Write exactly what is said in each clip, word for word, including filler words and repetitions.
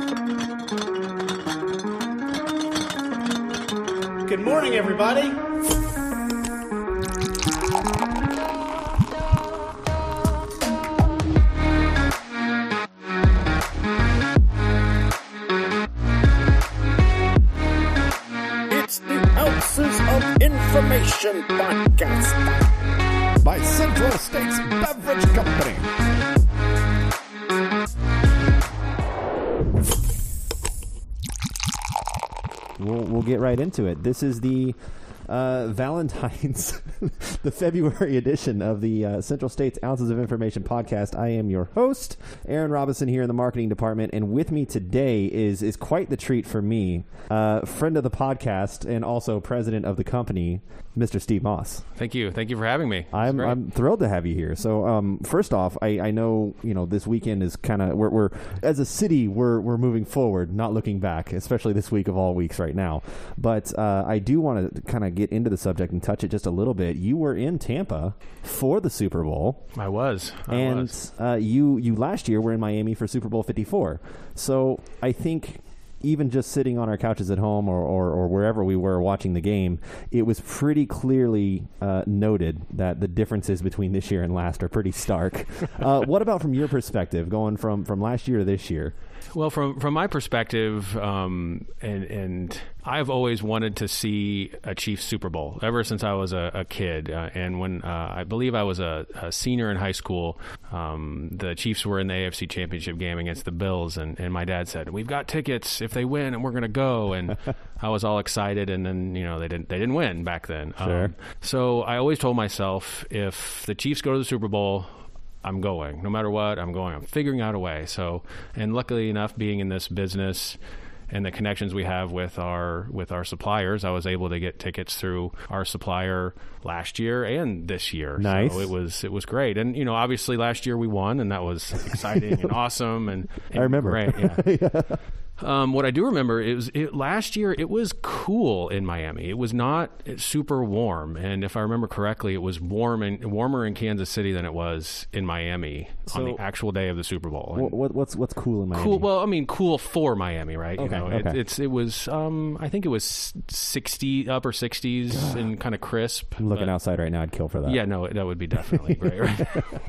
Good morning, everybody. It's the Ounces of Information podcast by Central States Beverage Company. We'll, we'll get right into it. This is the uh, Valentine's, the February edition of the uh, Central States Ounces of Information podcast. I am your host, Aaron Robinson, here in the marketing department, and with me today is is quite the treat for me, uh, friend of the podcast and also president of the company, Mister Steve Moss. Thank you. Thank you for having me. I'm I'm thrilled to have you here. So, um, first off, I, I know you know this weekend is kind of we're, we're as a city we're we're moving forward, not looking back, especially this week of all weeks right now. But uh, I do want to kind of get into the subject and touch it just a little bit. You were in Tampa for the Super Bowl. I was, I and was. Uh, you you last year were in Miami for Super Bowl fifty-four. So I think, even just sitting on our couches at home or, or, or wherever we were watching the game, it was pretty clearly uh, noted that the differences between this year and last are pretty stark. uh, what about from your perspective, going from, from last year to this year? Well, from from my perspective, um, and and I've always wanted to see a Chiefs Super Bowl ever since I was a, a kid. Uh, and when uh, I believe I was a, a senior in high school, um, the Chiefs were in the A F C Championship game against the Bills, and, and my dad said, "We've got tickets if they win, and we're going to go." And I was all excited, and then you know they didn't they didn't win back then. Sure. Um, so I always told myself, if the Chiefs go to the Super Bowl, I'm going. No matter what, I'm going. I'm figuring out a way. So, and luckily enough, being in this business and the connections we have with our with our suppliers, I was able to get tickets through our supplier last year and this year. Nice. So it was it was great. And you know, obviously last year we won, and that was exciting and awesome. And, and I remember. Great. Yeah. yeah. Um, what I do remember is it, last year it was cool in Miami. It was not super warm, and if I remember correctly, it was warm and warmer in Kansas City than it was in Miami so, on the actual day of the Super Bowl. What, what, what's what's cool in Miami? Cool. Well, I mean, cool for Miami, right? Okay, you know, okay. it, it's it was. Um, I think it was sixty, upper sixties, God. And kind of crisp. I'm looking but, outside right now. I'd kill for that. Yeah, no, that would be definitely great. Right?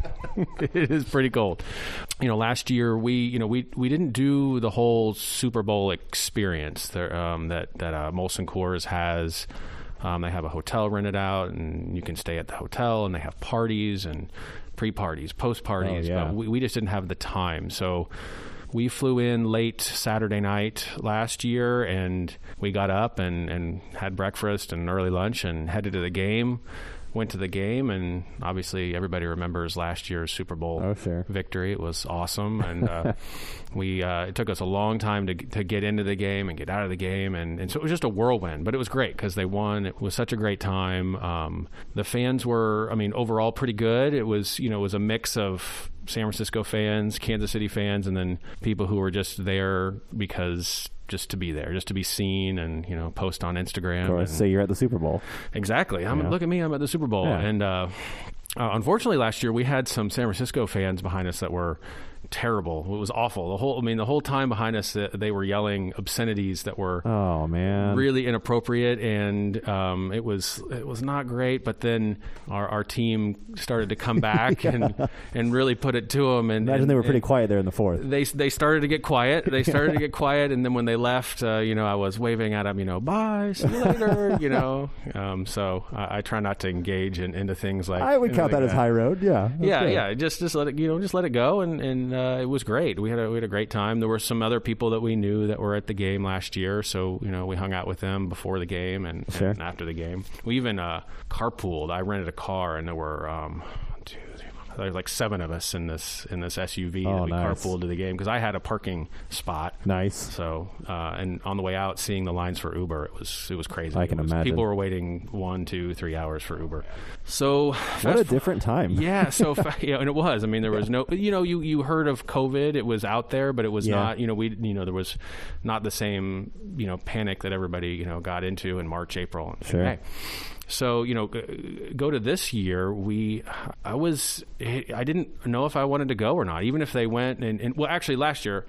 It is pretty cold. You know, last year we, you know, we we didn't do the whole Super Bowl experience there, um, that that uh, Molson Coors has. Um, they have a hotel rented out, and you can stay at the hotel, and they have parties and pre-parties, post-parties. Oh, yeah. But we, we just didn't have the time, so we flew in late Saturday night last year, and we got up and, and had breakfast and early lunch and headed to the game. Went to the game, and obviously everybody remembers last year's Super Bowl oh, sure. victory. It was awesome, and uh, we uh, it took us a long time to to get into the game and get out of the game, and, and so it was just a whirlwind, but it was great because they won. It was such a great time. Um, the fans were, I mean, overall pretty good. It was, you know, it was a mix of San Francisco fans, Kansas City fans, and then people who were just there because just to be there, just to be seen, and you know, post on Instagram. Of course, and, say you're at the Super Bowl. Exactly. I'm yeah. look at me. I'm at the Super Bowl, yeah. and uh, uh, unfortunately, last year we had some San Francisco fans behind us that were terrible. It was awful. The whole, I mean, the whole time behind us, uh, they were yelling obscenities that were oh man, really inappropriate, and um, it was it was not great. But then our, our team started to come back yeah. and and really put it to them. And imagine and, they were pretty and quiet there in the fourth. They they started to get quiet. They started to get quiet, and then when they left, uh, you know, I was waving at them, you know, bye, see you later, you know. Um, so I, I try not to engage in, into things like I would count that, that as high road. Yeah, yeah, good. yeah. Just just let it, you know, just let it go, and and. Uh, it was great. We had a we had a great time. There were some other people that we knew that were at the game last year, so you know we hung out with them before the game and, sure. and after the game. We even uh, carpooled. I rented a car, and there were um, two, three, there was like seven of us in this in this S U V oh, that we nice. carpooled to the game because I had a parking spot. Nice. So uh, and on the way out, seeing the lines for Uber, it was it was crazy. I can was, imagine. People were waiting one, two, three hours for Uber. So what a different time. Yeah. So yeah, and it was. I mean, there was no. You know, you you heard of COVID. It was out there, but it was yeah. not. You know, we you know there was not the same you know panic that everybody you know got into in March, April. Sure. May. So, you know, go to this year, we, I was, I didn't know if I wanted to go or not, even if they went and, and well, actually last year,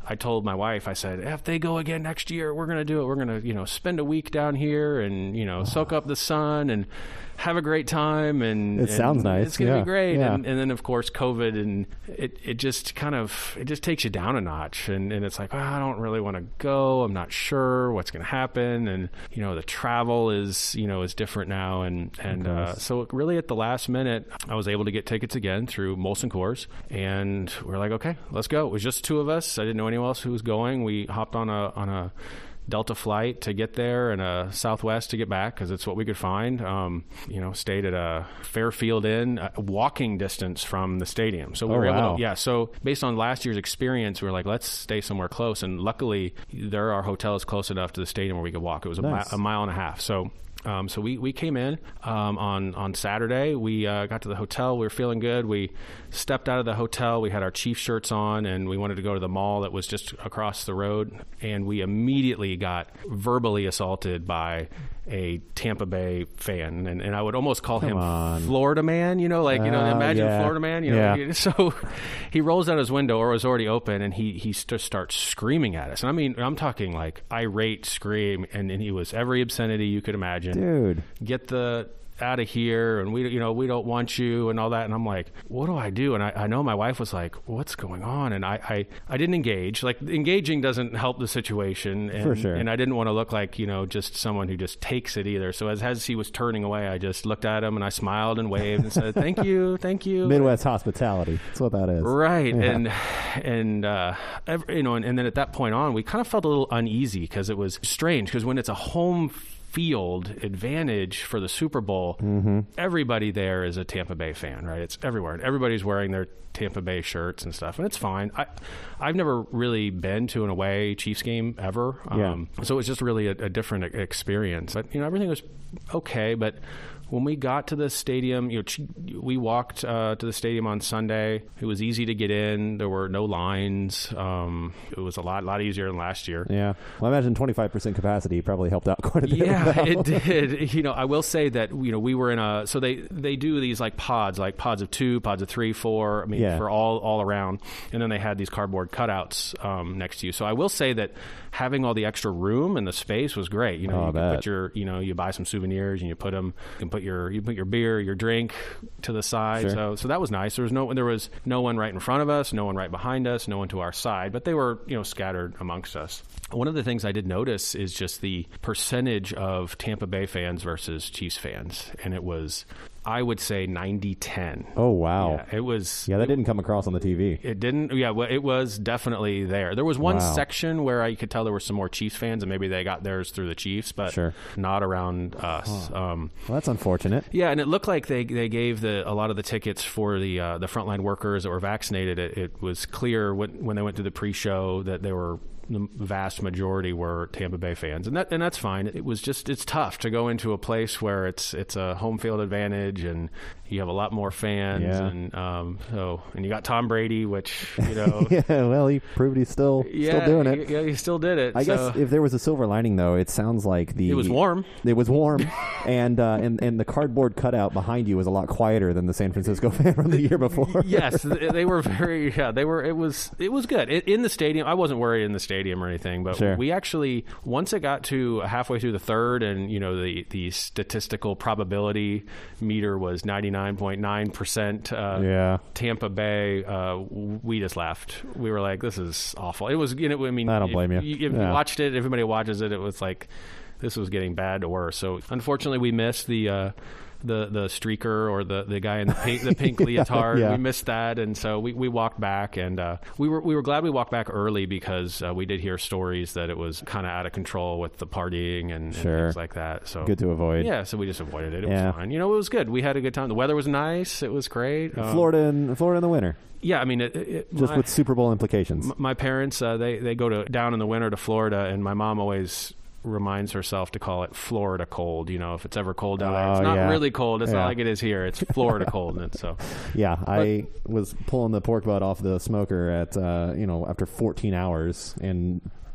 I told my wife, I said, if they go again next year, we're going to do it. We're going to, you know, spend a week down here and, you know, soak up the sun and have a great time. And it and sounds nice. It's going to yeah. be great. Yeah. And, and then, of course, COVID, and it, it just kind of, it just takes you down a notch. And, and it's like, well, I don't really want to go. I'm not sure what's going to happen. And, you know, the travel is, you know, is different now. And, and uh, so really at the last minute, I was able to get tickets again through Molson Coors. And we're like, okay, let's go. It was just two of us. I didn't know anyone else who was going. We hopped on a on a Delta flight to get there and a Southwest to get back because it's what we could find. Um, you know, stayed at a Fairfield Inn, uh, walking distance from the stadium. So we oh, were able wow. to, yeah. So based on last year's experience, we were like, let's stay somewhere close. And luckily, there are hotels close enough to the stadium where we could walk. It was a, nice. mi- a mile and a half. So. Um, so we, we came in um, on, on Saturday. We uh, got to the hotel. We were feeling good. We stepped out of the hotel. We had our Chief shirts on, and we wanted to go to the mall that was just across the road. And we immediately got verbally assaulted by a Tampa Bay fan. And, and I would almost call Come him on. Florida man, you know, like, you know, Uh, imagine yeah. Florida man, you know. Yeah. So he rolls down his window, or it was already open, and he, he just starts screaming at us. And I mean, I'm talking like irate scream, and, and he was every obscenity you could imagine. Dude. Get the out of here, and we, you know, we don't want you, and all that. And I'm like, what do I do? And I, I know my wife was like, what's going on? And I, I, I didn't engage. Like, engaging doesn't help the situation. And, For sure. And I didn't want to look like, you know, just someone who just takes it either. So as, as he was turning away, I just looked at him and I smiled and waved and said, thank you, thank you. Midwest hospitality. That's what that is. Right. Yeah. And, and, uh, every, you know, and, and then at that point on, we kind of felt a little uneasy because it was strange, because when it's a home field advantage for the Super Bowl, mm-hmm. everybody there is a Tampa Bay fan, right? It's everywhere. And everybody's wearing their Tampa Bay shirts and stuff, and it's fine. I, I've never really been to an away Chiefs game ever, Yeah. um, so it was just really a, a different experience. But, you know, everything was okay, but when we got to the stadium, you know, we walked uh, to the stadium on Sunday. It was easy to get in. There were no lines. Um, it was a lot, lot easier than last year. Yeah. Well, I imagine twenty-five percent capacity probably helped out quite a bit. Yeah, well. it did. You know, I will say that, you know, we were in a, so they, they do these like pods, like pods of two, pods of three, four, I mean, Yeah. for all, all around. And then they had these cardboard cutouts um, next to you. So I will say that having all the extra room and the space was great. You know, Oh, I you can bet. put your, you know, you buy some souvenirs and you put them, you can put your, you put your beer, your drink to the side. Sure. So, so that was nice. There was no, there was no one right in front of us, no one right behind us, no one to our side, but they were, you know, scattered amongst us. One of the things I did notice is just the percentage of Tampa Bay fans versus Chiefs fans. And it was, I would say ninety ten. Oh, wow. Yeah, it was. Yeah, that didn't come across on the T V. It didn't. Yeah, well, it was definitely there. There was one Wow. section where I could tell there were some more Chiefs fans, and maybe they got theirs through the Chiefs, but Sure. not around us. Um, Well, that's unfortunate. yeah, and it looked like they they gave the a lot of the tickets for the uh, the frontline workers that were vaccinated. It, it was clear when when they went to the pre-show that they were. The vast majority were Tampa Bay fans, and that and that's fine. It was just it's tough to go into a place where it's it's a home field advantage, and you have a lot more fans, Yeah. and um, so and you got Tom Brady, which you know, Yeah, well, he proved he's still yeah, still doing it. Yeah, he still did it. I so. guess if there was a silver lining, though, it sounds like the It was warm. It was warm, and uh, and and the cardboard cutout behind you was a lot quieter than the San Francisco fan from the year before. Yes, they were very. Yeah, they were. It was. It was good it, in the stadium. I wasn't worried in the stadium or anything, but Sure. we actually once it got to halfway through the third, and you know the the statistical probability meter was ninety nine point nine percent. Yeah. Tampa Bay. Uh, we just left. We were like, this is awful. It was. You know, I mean, I don't if- blame you. If Yeah. you watched it, everybody watches it. It was like this was getting bad to worse. So unfortunately, we missed the. Uh, the the streaker or the, the guy in the pink the pink leotard. yeah. We missed that, and so we, we walked back, and uh, we were we were glad we walked back early because uh, we did hear stories that it was kind of out of control with the partying and, and Sure. things like that. So Good to avoid. yeah, so we just avoided it. It Yeah. was fine. You know, it was good. We had a good time. The weather was nice. It was great. Um, Florida in Florida in the winter, yeah, I mean, it, it, just my, with Super Bowl implications. m- my parents uh, they they go to down in the winter to Florida, and my mom always reminds herself to call it Florida cold. You know, if it's ever cold down there, it's Oh, not yeah. really cold. It's Yeah. not like it is here. It's Florida cold. And so Yeah, I was pulling the pork butt off the smoker at uh, you know after fourteen hours, and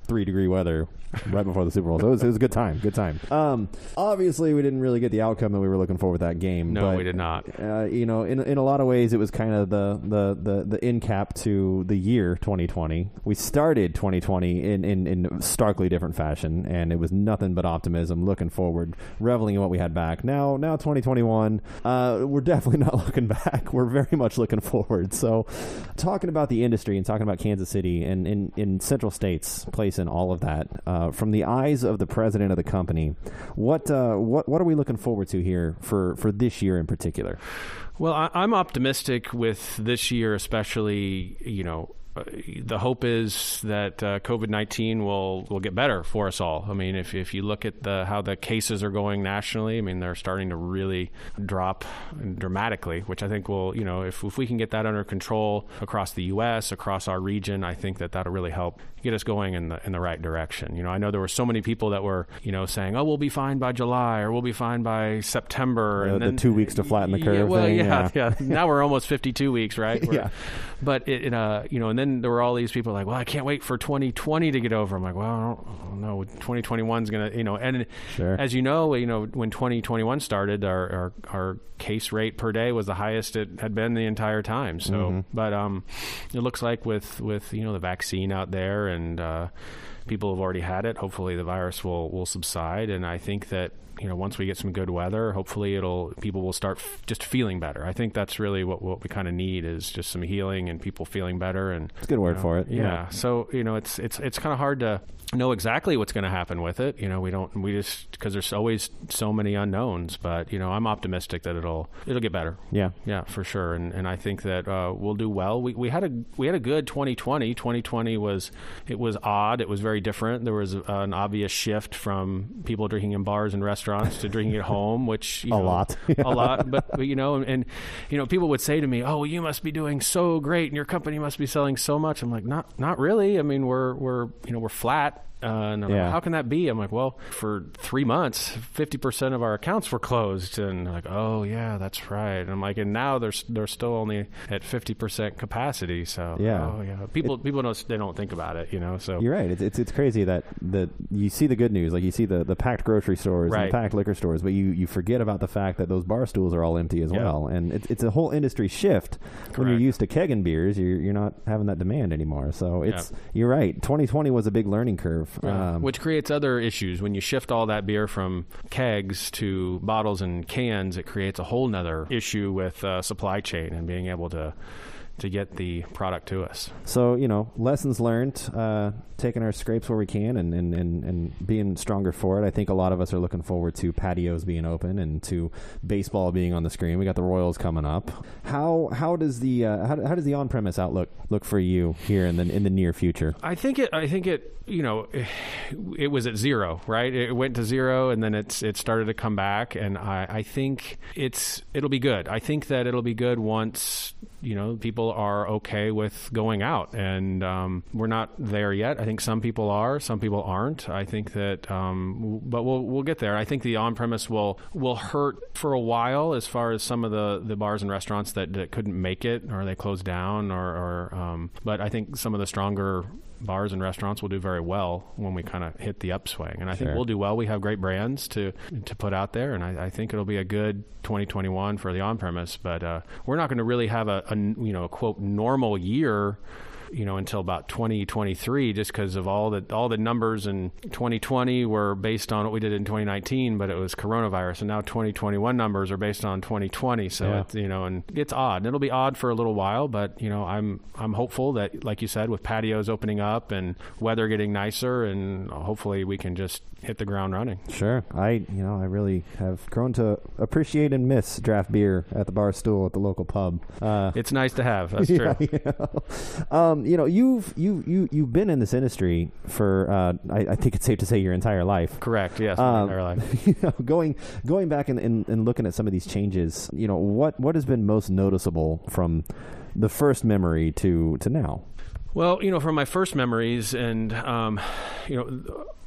three degree weather right before the Super Bowl. So it was, it was a good time. Good time. Um, obviously, we didn't really get the outcome that we were looking for with that game. No, but, we did not. Uh, you know, in in a lot of ways, it was kind of the the the, the end cap to the year twenty twenty. We started twenty twenty in, in in starkly different fashion, and it was nothing but optimism, looking forward, reveling in what we had back. Now, now twenty twenty-one, uh, we're definitely not looking back. We're very much looking forward. So, talking about the industry and talking about Kansas City and in, in Central State's place in all of that, uh, from the eyes of the president of the company, what uh, what what are we looking forward to here for, for this year in particular? Well, I, I'm optimistic with this year, especially, you know, the hope is that uh, COVID nineteen will, will get better for us all. I mean, if if you look at the how the cases are going nationally, I mean, they're starting to really drop dramatically, which I think will, you know, if, if we can get that under control across the U S, across our region, I think that that'll really help get us going in the in the right direction. You know, I know there were so many people that were, you know, saying, oh, we'll be fine by July or we'll be fine by September. Uh, and then, the two weeks to flatten the curve yeah, well, thing. Yeah, yeah, yeah. Now we're almost fifty-two weeks, right? We're, yeah. But, it, it, uh, you know, and then there were all these people like, well, I can't wait for twenty twenty to get over. I'm like, well, I don't, I don't know. twenty twenty-one is going to, you know, and sure. As you know, you know, when twenty twenty-one started, our, our, our case rate per day was the highest it had been the entire time. So, mm-hmm. but um, it looks like with, with, you know, the vaccine out there and uh, people have already had it, hopefully the virus will, will subside. And I think that, you know, once we get some good weather, hopefully it'll people will start f- just feeling better. I think that's really what what we kind of need is just some healing and people feeling better. And it's a good word know, for it. Yeah. yeah. So you know, it's it's it's kind of hard to know exactly what's going to happen with it. You know, we don't we just because there's always so many unknowns. But you know, I'm optimistic that it'll it'll get better. Yeah. Yeah, for sure. And and I think that uh, we'll do well. We we had a we had a good twenty twenty. twenty twenty was it was odd. It was very different. There was a, an obvious shift from people drinking in bars and restaurants to drinking at home, which you a know, lot, a lot. But, but you know, and, and you know, people would say to me, "Oh, you must be doing so great, and your company must be selling so much." I'm like, "Not, not really. I mean, we're we're you know we're flat." Uh, and I'm yeah. like, how can that be? I'm like, well, for three months, fifty percent of our accounts were closed. And they're like, oh, yeah, that's right. And I'm like, and now they're, they're still only at fifty percent capacity. So, yeah, oh, yeah. People it, people don't, they don't think about it, you know. So you're right. It's, it's, it's crazy that, that you see the good news. Like you see the, the packed grocery stores right. and packed liquor stores, but you, you forget about the fact that those bar stools are all empty as yeah. well. And it's, it's a whole industry shift. Correct. When you're used to kegging beers, you're, you're not having that demand anymore. So it's yeah. you're right. twenty twenty was a big learning curve. Yeah. Um, Which creates other issues. When you shift all that beer from kegs to bottles and cans, it creates a whole nother issue with uh, supply chain and being able to to get the product to us. So, you know, lessons learned, uh, taking our scrapes where we can and, and, and, and being stronger for it. I think a lot of us are looking forward to patios being open and to baseball being on the screen. We got the Royals coming up. How how does the uh, how, how does the on-premise outlook look for you here in the in the near future? I think it I think it you know it, it was at zero, right? It went to zero and then it's it started to come back, and I, I think it's it'll be good. I think that it'll be good once you know people are okay with going out, and um, we're not there yet. I think some people are, some people aren't. I think that, um, but we'll we'll get there. I think the on-premise will will hurt for a while as far as some of the, the bars and restaurants that, that couldn't make it or they closed down, or, or um, but I think some of the stronger bars and restaurants will do very well when we kind of hit the upswing, and I sure. think we'll do well. We have great brands to to put out there, and I, I think it'll be a good twenty twenty-one for the on-premise. But uh, we're not going to really have a, a you know a quote normal year, you know, until about twenty twenty-three, just because of all the all the numbers in twenty twenty were based on what we did in twenty nineteen, but it was coronavirus, and now twenty twenty-one numbers are based on twenty twenty. So yeah. it's, you know, and it's odd. It'll be odd for a little while, but you know, I'm I'm hopeful that, like you said, with patios opening up and weather getting nicer, and hopefully we can just hit the ground running. Sure. I, you know, I really have grown to appreciate and miss draft beer at the bar stool at the local pub. Uh, it's nice to have. That's true. Yeah, you know. Um, you know, you've you you you've been in this industry for uh, I, I think it's safe to say your entire life. Correct. Yes, um, my entire life. You know, going going back and, and, and looking at some of these changes, you know, what what has been most noticeable from the first memory to to now? Well, you know, from my first memories, and um, you know.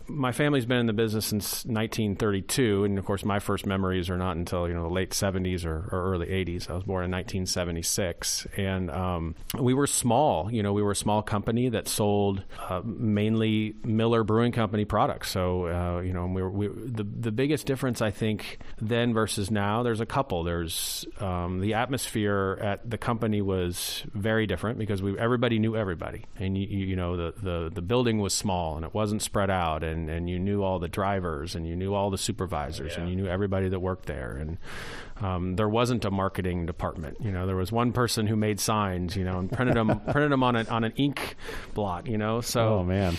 my family's been in the business since nineteen thirty-two, and of course, my first memories are not until you know the late seventies or, or early eighties. I was born in nineteen seventy-six, and um, we were small. You know, we were a small company that sold uh, mainly Miller Brewing Company products. So, uh, you know, we were we, the the biggest difference I think then versus now. There's a couple. There's um, the atmosphere at the company was very different because we everybody knew everybody, and you, you know the, the the building was small and it wasn't spread out, and, and you knew all the drivers and you knew all the supervisors yeah. and you knew everybody that worked there, and um, there wasn't a marketing department. You know, there was one person who made signs, you know, and printed them printed them on an on an ink blot. You know, so oh man.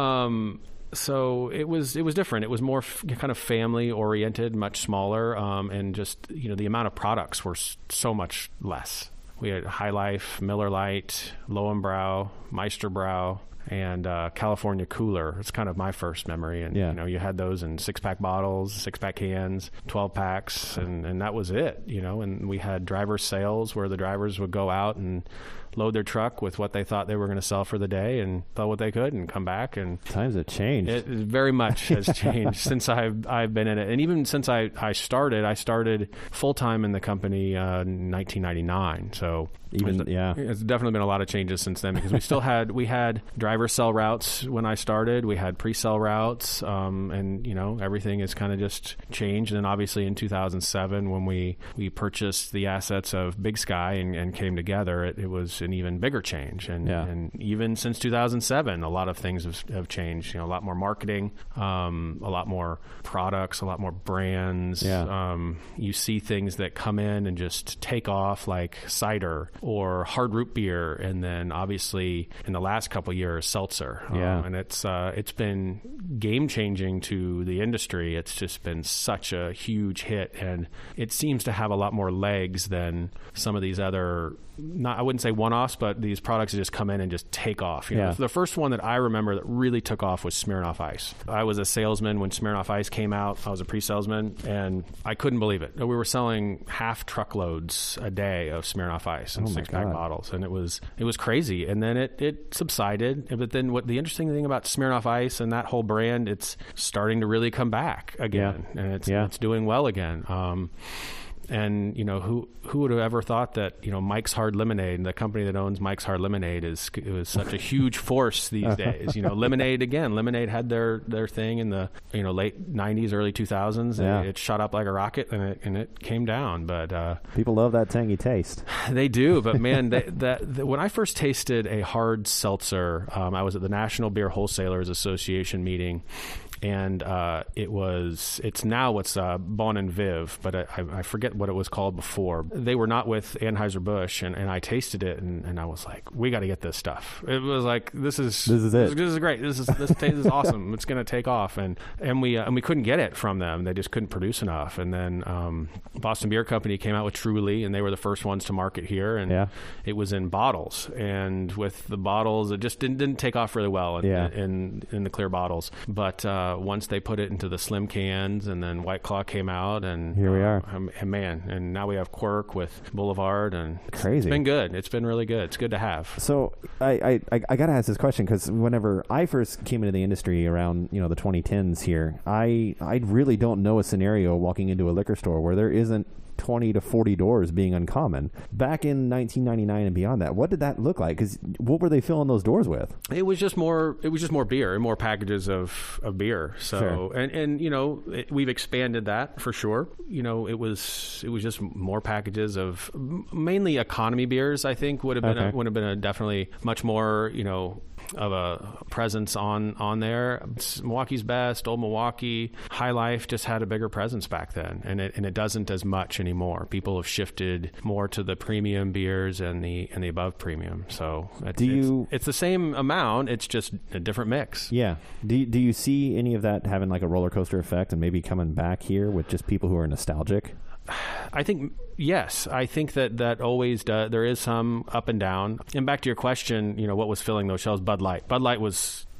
Um, So it was it was different. It was more f- kind of family oriented, much smaller, um, and just you know the amount of products were s- so much less. We had High Life, Miller Lite, Lowenbrau, Meisterbrau, and uh, California Cooler. It's kind of my first memory. And yeah. you know, you had those in six pack bottles, six pack cans, twelve packs, and, and that was it. You know, and we had driver sales where the drivers would go out and load their truck with what they thought they were going to sell for the day and sell what they could and come back. And times have changed. It very much has changed since I've I've been in it, and even since I, I started, I started full time in the company uh, in nineteen ninety-nine. So even it's, yeah, it's definitely been a lot of changes since then because we still had we had driver sell routes when I started. We had pre-sell routes, um, and you know everything has kind of just changed. And then obviously in two thousand seven when we we purchased the assets of Big Sky and, and came together, it, it was an even bigger change. And, yeah. and even since two thousand seven, a lot of things have, have changed. You know, a lot more marketing, um, a lot more products, a lot more brands. Yeah. Um, you see things that come in and just take off, like cider or hard root beer, and then obviously in the last couple of years, seltzer. Yeah. Um, and it's uh, it's been game changing to the industry. It's just been such a huge hit, and it seems to have a lot more legs than some of these other. Not, I wouldn't say one-offs, but these products that just come in and just take off. You know? Yeah. The first one that I remember that really took off was Smirnoff Ice. I was a salesman when Smirnoff Ice came out. I was a pre-salesman, and I couldn't believe it. We were selling half truckloads a day of Smirnoff Ice in oh six-pack bottles, and it was it was crazy. And then it, it subsided. But then what the interesting thing about Smirnoff Ice and that whole brand, it's starting to really come back again, yeah. and it's yeah. it's doing well again. Um, And, you know, who who would have ever thought that, you know, Mike's Hard Lemonade, the company that owns Mike's Hard Lemonade, is it was such a huge force these days. You know, Lemonade, again, Lemonade had their, their thing in the, you know, late nineties, early two thousands. And yeah. it shot up like a rocket, and it, and it came down. But uh, people love that tangy taste. They do. But, man, they, that, that when I first tasted a hard seltzer, um, I was at the National Beer Wholesalers Association meeting. And uh, it was, it's now what's uh, Bon and Viv, but I, I forget what it was called before. They were not with Anheuser-Busch, and, and I tasted it, and, and I was like, we got to get this stuff. It was like, this is this is it. This is great. This is this, this is awesome. It's going to take off, and and we uh, and we couldn't get it from them. They just couldn't produce enough. And then um, Boston Beer Company came out with Truly, and they were the first ones to market here, and yeah. it was in bottles. And with the bottles, it just didn't didn't take off really well in yeah. in, in the clear bottles, but. Uh, once they put it into the slim cans, and then White Claw came out, and here we are. Uh, and man, and now we have Quirk with Boulevard, and crazy. It's been good. It's been really good. It's good to have. So I I, I got to ask this question because whenever I first came into the industry around you know the twenty tens here, I I really don't know a scenario walking into a liquor store where there isn't twenty to forty doors being uncommon. Back in nineteen ninety-nine and beyond that, what did that look like? Because what were they filling those doors with? It was just more. It was just more beer and more packages of, of beer. So sure. and and you know it, we've expanded that for sure. You know it was it was just more packages of mainly economy beers. I think would have been okay. a, would have been a definitely much more you know. of a presence on on there. It's Milwaukee's Best, Old Milwaukee, High Life just had a bigger presence back then, and it and it doesn't as much anymore. People have shifted more to the premium beers and the and the above premium. So it's, do you? It's, it's the same amount. It's just a different mix. Yeah. Do you, do you see any of that having like a roller coaster effect and maybe coming back here with just people who are nostalgic? I think yes. I think that that always does. There is some up and down. And back to your question, you know, what was filling those shelves? Bud Light. Bud Light was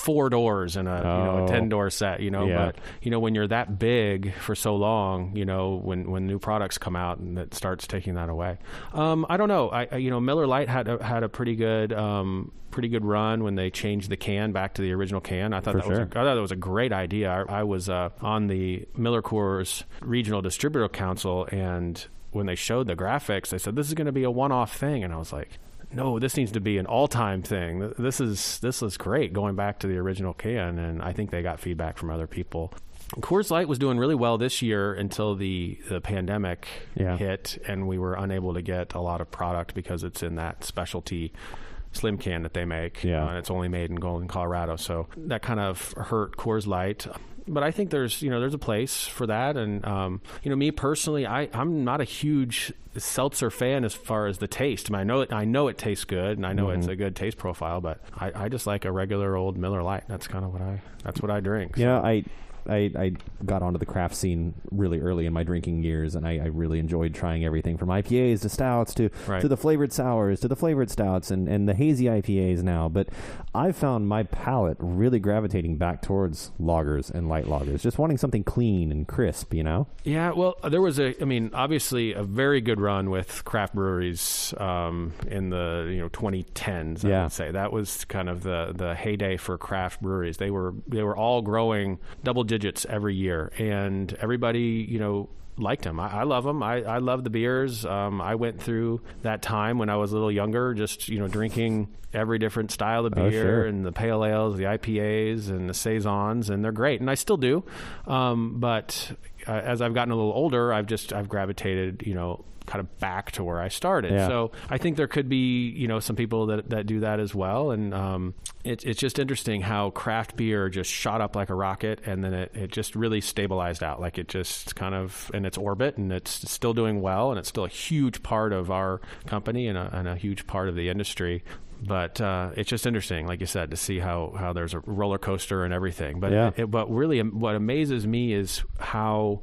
four doors in a, oh. you know, a ten door set, you know, yeah. but, you know, when you're that big for so long, you know, when, when new products come out and it starts taking that away. Um, I don't know. I, I, you know, Miller Lite had a, had a pretty good, um, pretty good run when they changed the can back to the original can. I thought For that was sure. a, I thought that was a great idea. I, I was uh, on the Miller Coors Regional Distributor Council, and when they showed the graphics, they said this is going to be a one-off thing, and I was like, no, this needs to be an all-time thing. This is this is great, going back to the original can, and I think they got feedback from other people. Coors Light was doing really well this year until the, the pandemic yeah. hit, and we were unable to get a lot of product because it's in that specialty slim can that they make, yeah. uh, and it's only made in Golden, Colorado. So that kind of hurt Coors Light. But I think there's, you know, there's a place for that. And, um, you know, me personally, I, I'm not a huge seltzer fan as far as the taste. I mean, I know it, I know it tastes good, and I know mm-hmm. it's a good taste profile, but I, I just like a regular old Miller Lite. That's kind of what I, that's what I drink. So. You know, I, I, I got onto the craft scene really early in my drinking years, and I, I really enjoyed trying everything from I P As to stouts to right. to the flavored sours to the flavored stouts and, and the hazy I P As now. But I found my palate really gravitating back towards lagers and light lagers, just wanting something clean and crisp, you know? Yeah, well, there was a, I mean, obviously a very good run with craft breweries um, in the, you know, twenty tens, I yeah. would say. That was kind of the, the heyday for craft breweries. They were, they were all growing double digits digits every year, and everybody, you know, liked them. I, I love them. I, I love the beers. Um, I went through that time when I was a little younger, just, you know, drinking every different style of beer, oh, sure. and the pale ales, the I P As, and the saisons, and they're great, and I still do. Um, but uh, as I've gotten a little older, I've just I've gravitated, you know, kind of back to where I started. Yeah. So I think there could be, you know, some people that, that do that as well. And um, it, it's just interesting how craft beer just shot up like a rocket, and then it, it just really stabilized out. Like it just kind of in its orbit, and it's still doing well, and it's still a huge part of our company and a, and a huge part of the industry. But uh, it's just interesting, like you said, to see how, how there's a roller coaster and everything. But yeah. it, but really what amazes me is how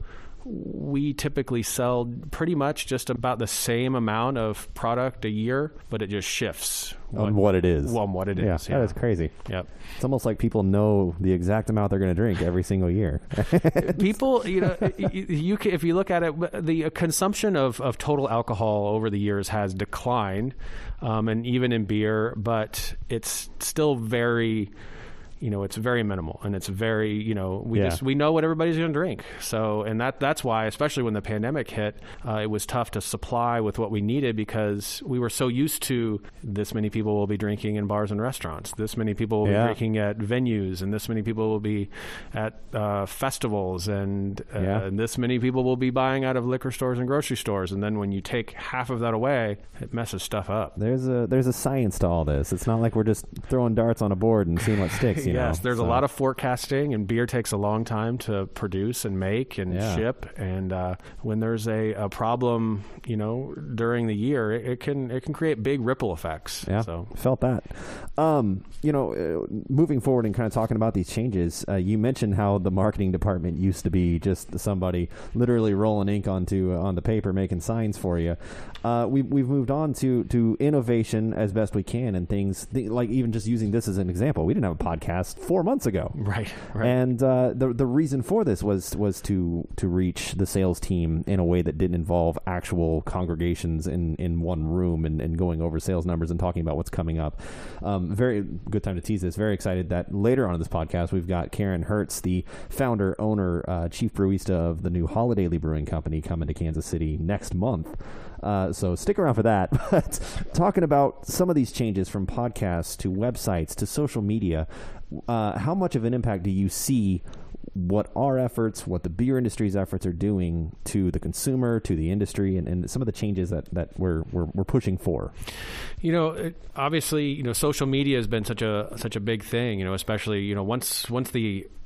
we typically sell pretty much just about the same amount of product a year, but it just shifts on what, what it is. On what it yeah, is. Yeah, that is crazy. Yep. It's almost like people know the exact amount they're going to drink every single year. People, you know, you, you can, if you look at it, the consumption of, of total alcohol over the years has declined, um, and even in beer, but it's still very, you know, it's very minimal, and it's very, you know, we yeah. just, we know what everybody's going to drink. So, and that, that's why, especially when the pandemic hit, uh, it was tough to supply with what we needed, because we were so used to this many people will be drinking in bars and restaurants. This many people will yeah. be drinking at venues, and this many people will be at uh, festivals, and, uh, yeah. and this many people will be buying out of liquor stores and grocery stores. And then when you take half of that away, it messes stuff up. There's a, there's a science to all this. It's not like we're just throwing darts on a board and seeing what sticks. You Yes, know? there's so. a lot of forecasting, and beer takes a long time to produce and make and yeah. ship. And uh, when there's a, a problem, you know, during the year, it, it can it can create big ripple effects. Yeah, so. felt that. Um, you know, uh, moving forward and kind of talking about these changes, uh, you mentioned how the marketing department used to be just somebody literally rolling ink onto uh, on the paper, making signs for you. Uh, we, we've moved on to, to innovation as best we can, and things th- like even just using this as an example. We didn't have a podcast four months ago, right? Right. And uh, the the reason for this was was to to reach the sales team in a way that didn't involve actual congregations in, in one room and, and going over sales numbers and talking about what's coming up. Um, very good time to tease this. Very excited that later on in this podcast we've got Karen Hertz, the founder, owner, uh, chief brewista of the new Holiday Brewing Company, coming to Kansas City next month. Uh, so stick around for that. But talking about some of these changes from podcasts to websites to social media, uh, how much of an impact do you see what our efforts, what the beer industry's efforts are doing to the consumer, to the industry, and, and some of the changes that, that we're, we're we're pushing for? You know, it, obviously, you know, social media has been such a such a big thing. You know, especially, you know, once once the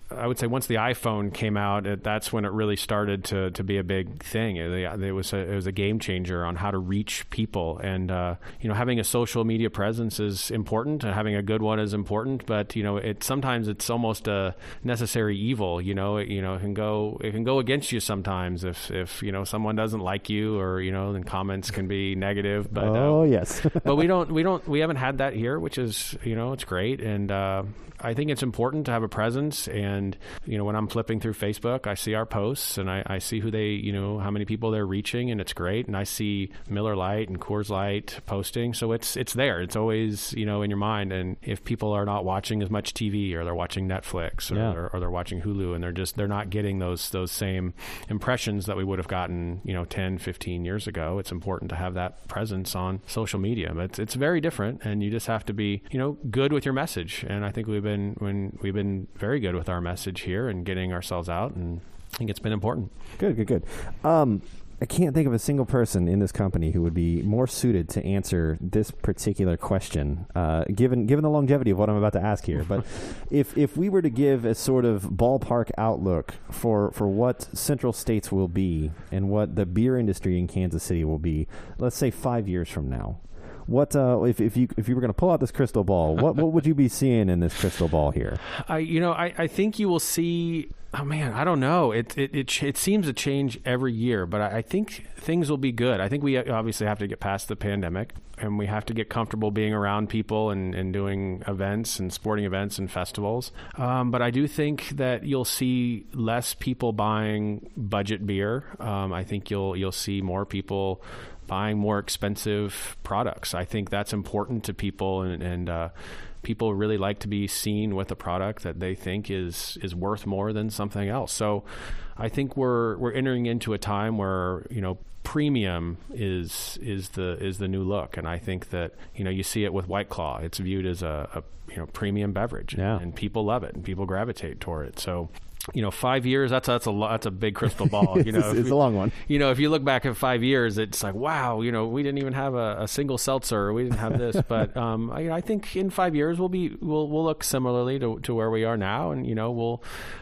I would say once the iPhone came out, it, that's when it really started to, to be a big thing. It, it was a, it was a game changer on how to reach people. And, uh, you know, having a social media presence is important, and having a good one is important. But, you know, it sometimes it's almost a necessary evil. You know, it, you know, it can go it can go against you sometimes if, if you know, someone doesn't like you, or, you know, then comments can be negative. But oh, uh, yes. but we don't we don't we haven't had that here, which is, you know, it's great. And uh, I think it's important to have a presence. And, you know, when I'm flipping through Facebook, I see our posts, and I, I see who they, you know, how many people they're reaching, and it's great. And I see Miller Lite and Coors Light posting. So it's it's there. It's always, you know, in your mind. And if people are not watching as much T V, or they're watching Netflix, or, yeah. or, or they're watching Hulu, and they're just, they're not getting those those same impressions that we would have gotten, you know, ten, fifteen years ago, it's important to have that presence on social media. But it's, it's very different, and you just have to be, you know, good with your message. And I think we've been when we've been very good with our message here and getting ourselves out, and I think it's been important. Good, good, good. Um, I can't think of a single person in this company who would be more suited to answer this particular question, uh, given given the longevity of what I'm about to ask here. But if if we were to give a sort of ballpark outlook for, for what Central States will be and what the beer industry in Kansas City will be, let's say five years from now, what uh, if if you if you were going to pull out this crystal ball, what what would you be seeing in this crystal ball here? I you know I, I think you will see. Oh man, I don't know. It it it, it seems to change every year, but I, I think things will be good. I think we obviously have to get past the pandemic, and we have to get comfortable being around people and, and doing events and sporting events and festivals. Um, but I do think that you'll see less people buying budget beer. Um, I think you'll you'll see more people buying more expensive products. I think that's important to people, and, and uh, people really like to be seen with a product that they think is is worth more than something else. So I think we're we're entering into a time where, you know, premium is is the is the new look. And I think that, you know, you see it with White Claw. It's viewed as a, a you know, premium beverage, yeah. and people love it, and people gravitate toward it. So, you know, five years, that's that's a lot, that's a big crystal ball. You know, it's, it's a long one. You know, if you look back at five years, it's like, wow, you know, we didn't even have a, a single seltzer, we didn't have this. But um, I, I think in five years we'll be we'll we'll look similarly to, to where we are now, and you know, we'll,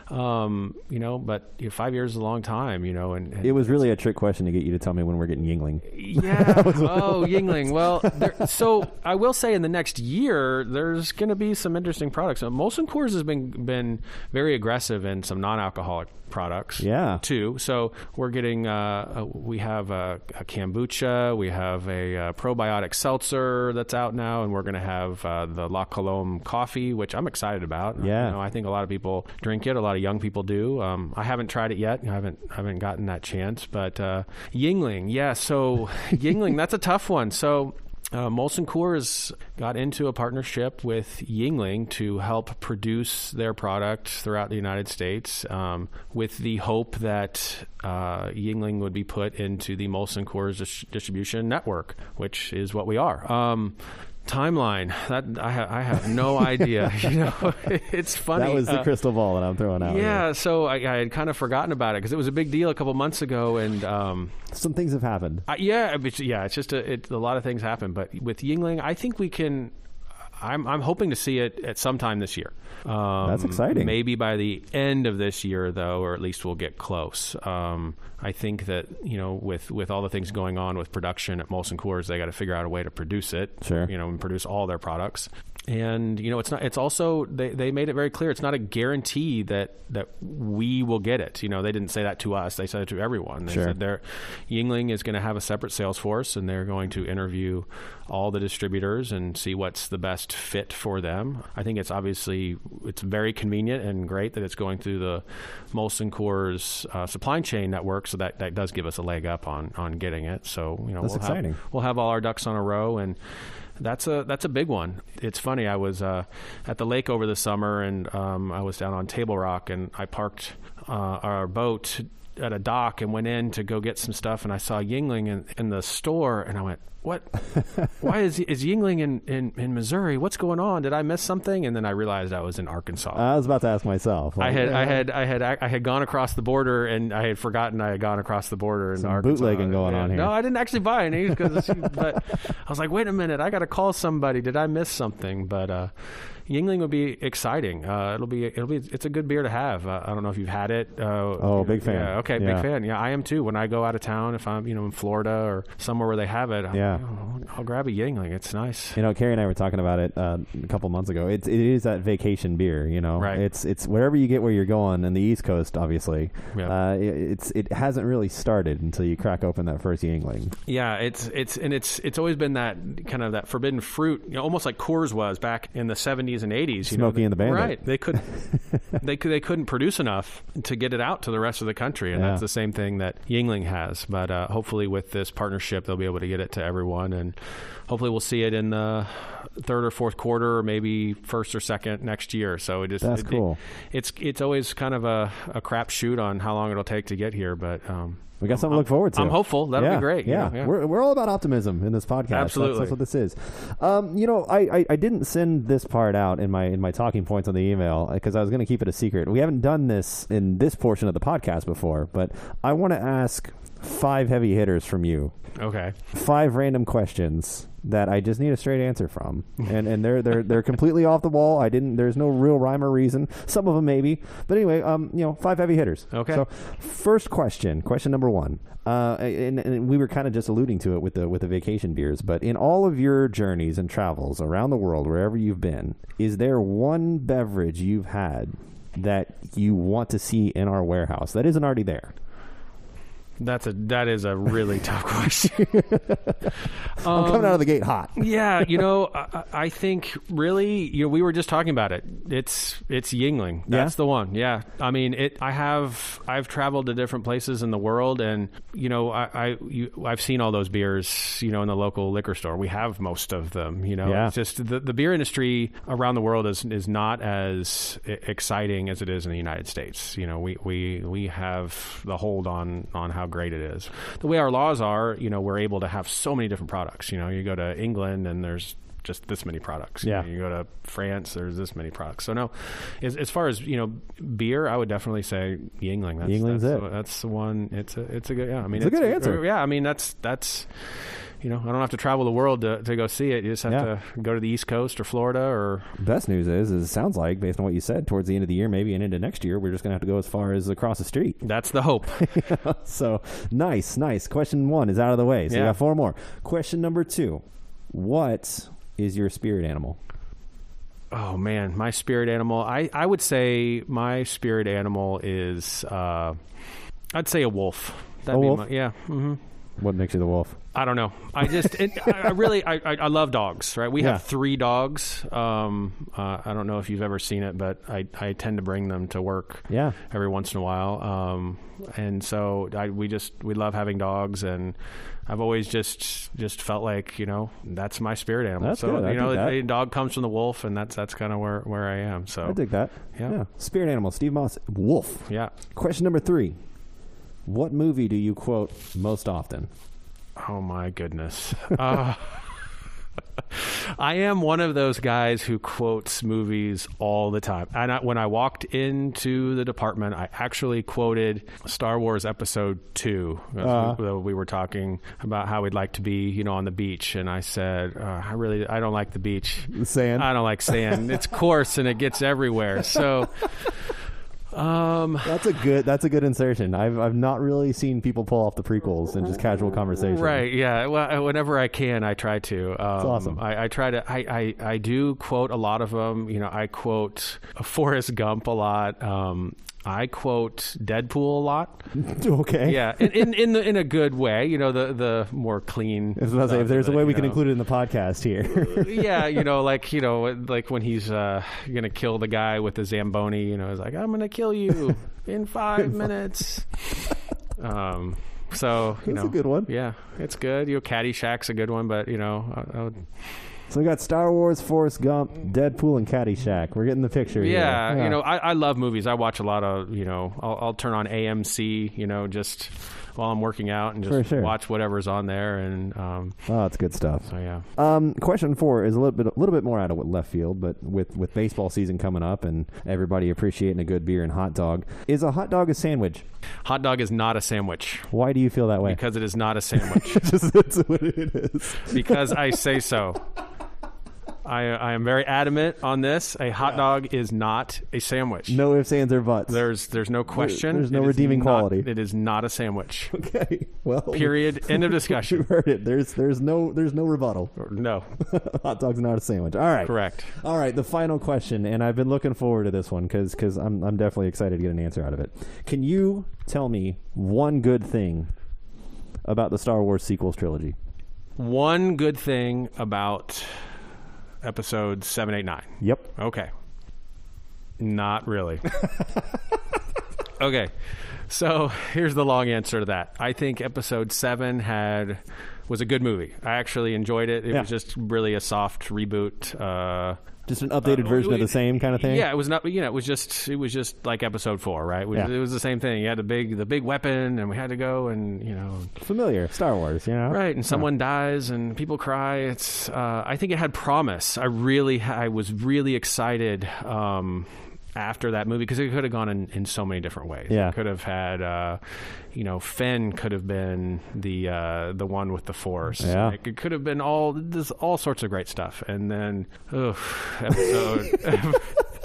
um, you know, but you know, five years is a long time, you know. And, and it was really a trick question to get you to tell me when we're getting Yuengling. Yeah. Oh, Yuengling. Well, there, so I will say in the next year there's going to be some interesting products. So Molson Coors has been been very aggressive in some non-alcoholic products, yeah, too. So we're getting, uh, a, we have a, a kombucha, we have a, a probiotic seltzer that's out now, and we're going to have uh, the La Colombe coffee, which I'm excited about. Yeah, you know, I think a lot of people drink it. A lot of young people do. Um, I haven't tried it yet. I haven't haven't gotten that chance. But uh, Yuengling, yeah. So Yuengling, that's a tough one. So. Uh, Molson Coors got into a partnership with Yuengling to help produce their product throughout the United States, um, with the hope that uh, Yuengling would be put into the Molson Coors dis- distribution network, which is what we are. Um, Timeline, that I, ha- I have no idea. You know, it's funny. That was the uh, crystal ball that I'm throwing out. Yeah, here. so I, I had kind of forgotten about it because it was a big deal a couple months ago, and um, some things have happened. Uh, yeah, it's, yeah, it's just a, it, a lot of things happen. But with Yuengling, I think we can. I'm I'm hoping to see it at some time this year. Um, That's exciting. Maybe by the end of this year, though, or at least we'll get close. Um, I think that, you know, with, with all the things going on with production at Molson Coors, they got to figure out a way to produce it. Sure. You know, and produce all their products. And, you know, it's not, it's also, they, they made it very clear it's not a guarantee that, that we will get it. You know, they didn't say that to us. They said it to everyone. They sure. said they're, Yuengling is going to have a separate sales force, and they're going to interview all the distributors and see what's the best fit for them. I think it's obviously, it's very convenient and great that it's going through the Molson Coors uh, supply chain network. So that, that does give us a leg up on, on getting it. So, you know, That's we'll exciting. have, we'll have all our ducks on a row, and That's a that's a big one. It's funny. I was uh, at the lake over the summer, and um, I was down on Table Rock, and I parked uh, our boat at a dock and went in to go get some stuff, and I saw Yuengling in, in the store, and I went, what? Why is is Yuengling in, in, in Missouri? What's going on? Did I miss something? And then I realized I was in Arkansas. I was about to ask myself. I Like, had yeah, I had I had I had gone across the border, and I had forgotten I had gone across the border in Some Arkansas. bootlegging going Yeah. on here. No, I didn't actually buy any, because but I was like, wait a minute, I got to call somebody. Did I miss something? But uh, Yuengling would be exciting. Uh, it'll be it'll be it's a good beer to have. Uh, I don't know if you've had it. Uh, Oh, big fan. Yeah, okay, Yeah. big fan. Yeah, I am too. When I go out of town, if I'm you know in Florida or somewhere where they have it, I'll, Yeah. you know, I'll grab a Yuengling. It's nice. You know, Carrie and I were talking about it uh, a couple months ago. It's it is that vacation beer. You know, Right. It's it's wherever you get where you're going, and the East Coast, obviously. Yeah. Uh, it, it's it hasn't really started until you crack open that first Yuengling. Yeah, it's it's and it's it's always been that kind of that forbidden fruit, you know, almost like Coors was back in the seventies and eighties. You Smokey know, and the Bandit. right? They could they could they couldn't produce enough to get it out to the rest of the country, and Yeah. that's the same thing that Yuengling has. But uh, hopefully, with this partnership, they'll be able to get it to everyone, and hopefully, we'll see it in the third or fourth quarter, or maybe first or second next year. So it is That's it, cool. It, it's it's always kind of a a crapshoot on how long it'll take to get here, but. Um, We got something to look forward to. I'm hopeful. That'll yeah, be great. you Yeah. know, yeah. We're, we're all about optimism in this podcast. That's- Absolutely. That's, what this is. Um, you know, I, I, I didn't send this part out in my in my talking points on the email because I was going to keep it a secret. We haven't done this in this portion of the podcast before, but I want to ask five heavy hitters from you. Okay. Five random questions that I just need a straight answer from, and and they're they're they're completely off the wall. I didn't. There's no real rhyme or reason. Some of them maybe, but anyway, um, you know, five heavy hitters. Okay. So, first question, question number one, uh, and, and we were kind of just alluding to it with the with the vacation beers, but in all of your journeys and travels around the world, wherever you've been, is there one beverage you've had that you want to see in our warehouse that isn't already there? That's a that is a really tough question. I'm coming out of the gate hot. Yeah, you know, I, I think really, you know, we were just talking about it. It's it's Yuengling. That's Yeah? the one. Yeah, I mean, it. I have I've traveled to different places in the world, and you know, I, I you, I've seen all those beers, you know, in the local liquor store. We have most of them. You know, Yeah. it's just the, the beer industry around the world is is not as e- exciting as it is in the United States. You know, we we we have the hold on on how great it is. The way our laws are, you know, we're able to have so many different products. You know, you go to England and there's just this many products. Yeah. You know, you go to France, there's this many products. So no, as, as far as, you know, beer, I would definitely say Yuengling. That's, Yuengling's that's, it. That's the one. It's a, it's a good, yeah. I mean, It's a good answer. Yeah. I mean, that's, that's, you know, I don't have to travel the world to, to go see it. You just have Yeah. to go to the East Coast or Florida or Best news is, is it sounds like, based on what you said, towards the end of the year, maybe and into next year, we're just going to have to go as far as across the street. that's the hope. So, nice, nice. Question one is out of the way. So, you Yeah. got four more. Question number two. What is your spirit animal? Oh man, my spirit animal. I, I would say my spirit animal is uh, I'd say a wolf. That'd A be wolf? My, yeah. hmm What makes you the wolf? I don't know. I just it, I, I really I, I, I love dogs. Right. We Yeah. have three dogs. Um, uh, I don't know if you've ever seen it, but I, I tend to bring them to work. Yeah. Every once in a while. Um, and so I, we just we love having dogs, and I've always just just felt like, you know, that's my spirit animal. That's so good. I you know, dig that. a dog comes from the wolf, and that's that's kind of where where I am. So I dig that. Yeah. Spirit animal, Steve Moss, wolf. yeah. Question number three. What movie do you quote most often? Oh my goodness. Uh, I am one of those guys who quotes movies all the time. And I, when I walked into the department, I actually quoted Star Wars Episode Two. Uh. we, we were talking about how we'd like to be, you know, on the beach, and I said, uh, "I really, I don't like the beach. The sand? I don't like sand. It's coarse and it gets everywhere." So. Um, That's a good. That's a good insertion. I've I've not really seen people pull off the prequels in just casual conversation. Right. Yeah. Well, whenever I can, I try to. Um, That's awesome. I, I try to. I, I, I do quote a lot of them. You know, I quote Forrest Gump a lot. Um, I quote Deadpool a lot. Okay. Yeah, in in in, the, in a good way. You know, the the more clean. I was about to say, if there's a stuff, way we you can know. include it in the podcast here. Yeah, you know, like you know, like when he's uh, gonna kill the guy with the Zamboni. You know, he's like, "I'm gonna kill you in five minutes." Um. So you That's know, a good one. Yeah, it's good. You know, Caddyshack's a good one, but you know, I, I would, So we got Star Wars, Forrest Gump, Deadpool, and Caddyshack. We're getting the picture yeah, here. you know, I, I love movies. I watch a lot of, you know, I'll, I'll turn on A M C, you know, just while I'm working out and just For sure. watch whatever's on there. And um, Oh, it's good stuff. so yeah. Um, question four is a little bit, a little bit more out of left field, but with, with baseball season coming up and everybody appreciating a good beer and hot dog, is a hot dog a sandwich? Hot dog is not a sandwich Why do you feel that way? because it is not a sandwich. Just, that's what it is. Because I say so. I, I am very adamant on this. A hot dog is not a sandwich. No ifs, ands, or buts. There's there's no question. there's no It is redeeming not- quality. It is not a sandwich. Okay. Well. Period. End of You discussion. heard it. There's there's no there's no rebuttal. No. Hot dog's not a sandwich. All right. Correct. All right. The final question, and I've been looking forward to this one because because I'm I'm definitely excited to get an answer out of it. Can you tell me one good thing about the Star Wars sequels trilogy? One good thing about episode seven, eight, nine. Yep. Okay. Not really. Okay. So here's the long answer to that. I think episode seven had was a good movie. I actually enjoyed it. It Yeah. was just really a soft reboot. Uh, Just an updated Uh, version of it- the same kind of thing. Yeah, it was not. You know, it was just. It was just like episode four, right? It was, Yeah. it was the same thing. You had the big, the big weapon, and we had to go, and you know, Familiar Star Wars, you know. right. And someone dies, and people cry. It's. Uh, I think it had promise. I really, I was really excited. Um, after that movie, because it could have gone in, in so many different ways. Yeah. It could have had, uh, you know, Finn could have been the uh, the one with the Force. Yeah. Like, it could have been all this, all sorts of great stuff. And then, ugh, episode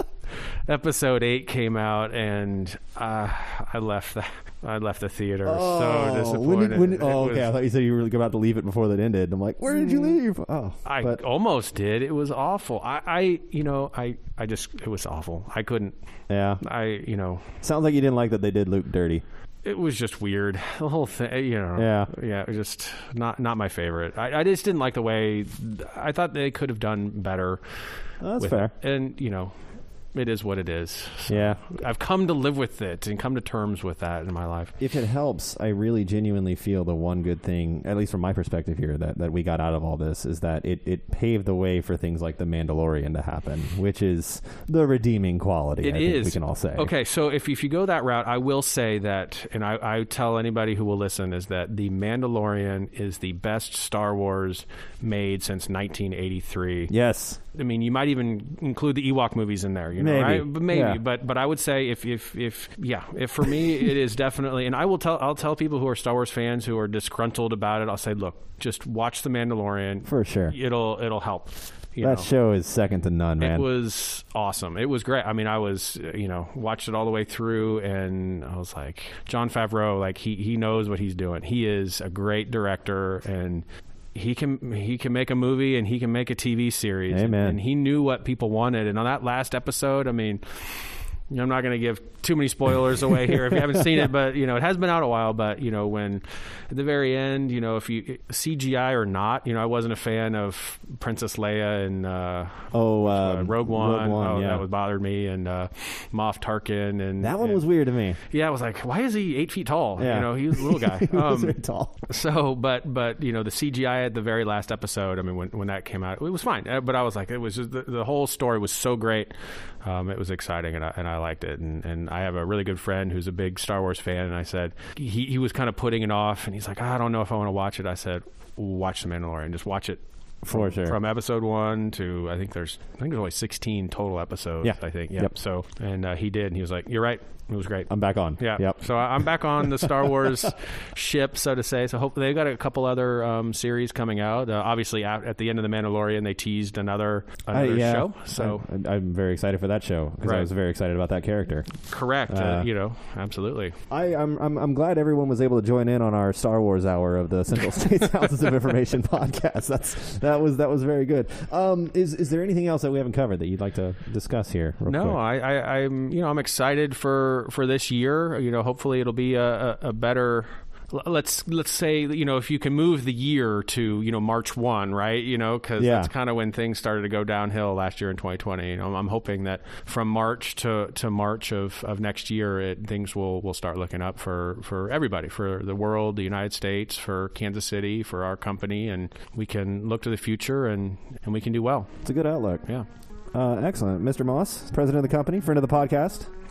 episode eight came out, and uh, I left the I left the theater so Oh, disappointed. when did, when, It oh, was- okay. I thought you said you were about to leave it before that ended. I'm like, where did you leave? Oh, I but, almost did. It was awful. I, I, you know, I, I just, it was awful. I couldn't. yeah. I, you know, Sounds like you didn't like that they did Luke dirty. it was just weird. The whole thing, you know. Yeah. Yeah, it was just not not my favorite. I, I just didn't like the way. I thought they could have done better. Oh, that's with fair. it. And you know, it is what it is. So Yeah. I've come to live with it and come to terms with that in my life. If it helps, I really genuinely feel the one good thing, at least from my perspective here, that, that we got out of all this is that it, it paved the way for things like The Mandalorian to happen, which is the redeeming quality, It I think is. we can all say. Okay, so if, if you go that route, I will say that, and I, I tell anybody who will listen, is that The Mandalorian is the best Star Wars made since nineteen eighty-three. Yes. I mean, you might even include the Ewok movies in there, you know, Maybe. right? But maybe, Yeah. but but I would say if if if yeah, if for me it is definitely, and I will tell I'll tell people who are Star Wars fans who are disgruntled about it. I'll say, look, just watch The Mandalorian. For sure. It'll it'll help. You That know. show is second to none, man. It was awesome. It was great. I mean, I was, uh, you know, watched it all the way through, and I was like, Jon Favreau, like he he knows what he's doing. He is a great director, and he can he can make a movie and he can make a T V series. Amen. And, and he knew what people wanted. And on that last episode, I mean, you know, I'm not going to give too many spoilers away here if you haven't seen it, but you know, it has been out a while. But you know, when at the very end, you know, if you C G I or not, you know, I wasn't a fan of Princess Leia and uh, oh, uh, um, Rogue One. Rogue One, oh, yeah. that would bothered me, and uh, Moff Tarkin, and That one and- was weird to me. Yeah, I was like, why is he eight feet tall? Yeah. You know, he was a little guy. He was Um, very tall. so, but but you know, the C G I at the very last episode. I mean, when when that came out, it was fine. Uh, But I was like, it was just the, the whole story was so great. Um, it was exciting, and I, and I liked it. And, and I have a really good friend who's a big Star Wars fan, and I said he he was kind of putting it off, and he's like, I don't know if I want to watch it. I said, watch The Mandalorian. Just watch it. For sure. From episode one to I think there's I think there's only sixteen total episodes. Yeah. I think. Yep. Yep. So and uh, he did, and he was like, "You're right. It was great." I'm back on. Yeah. Yep. So I- I'm back on the Star Wars ship, so to say. So hopefully they've got a couple other um, series coming out. Uh, obviously, at, at the end of the Mandalorian, they teased another I- another yeah. show. So I'm, I'm very excited for that show because I Right. was very excited about that character. correct. Uh, Uh, you know, absolutely. I, I'm, I'm I'm glad everyone was able to join in on our Star Wars hour of the Central States Houses of Information podcast. That's that was that was very good. Um, is is there anything else that we haven't covered that you'd like to discuss here? real No, quick? I, I, I'm you know I'm excited for, for this year. You know, hopefully it'll be a, a, a better. l- Let's let's say you know if you can move the year to you know March first, right? You know, because Yeah. that's kind of when things started to go downhill last year in twenty twenty. You know, I'm hoping that from March to, to March of, of next year, it, things will, will start looking up for, for everybody, for the world, the United States, for Kansas City, for our company, and we can look to the future and, and we can do well. It's a good outlook. Yeah. Uh, excellent, Mister Moss, president of the company, friend of the podcast.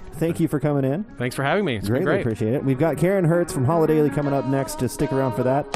thank you for coming in. Thanks for having me. It's been Greatly great. appreciate it. We've got Karen Hertz from Holidaily coming up next. Just stick around for that.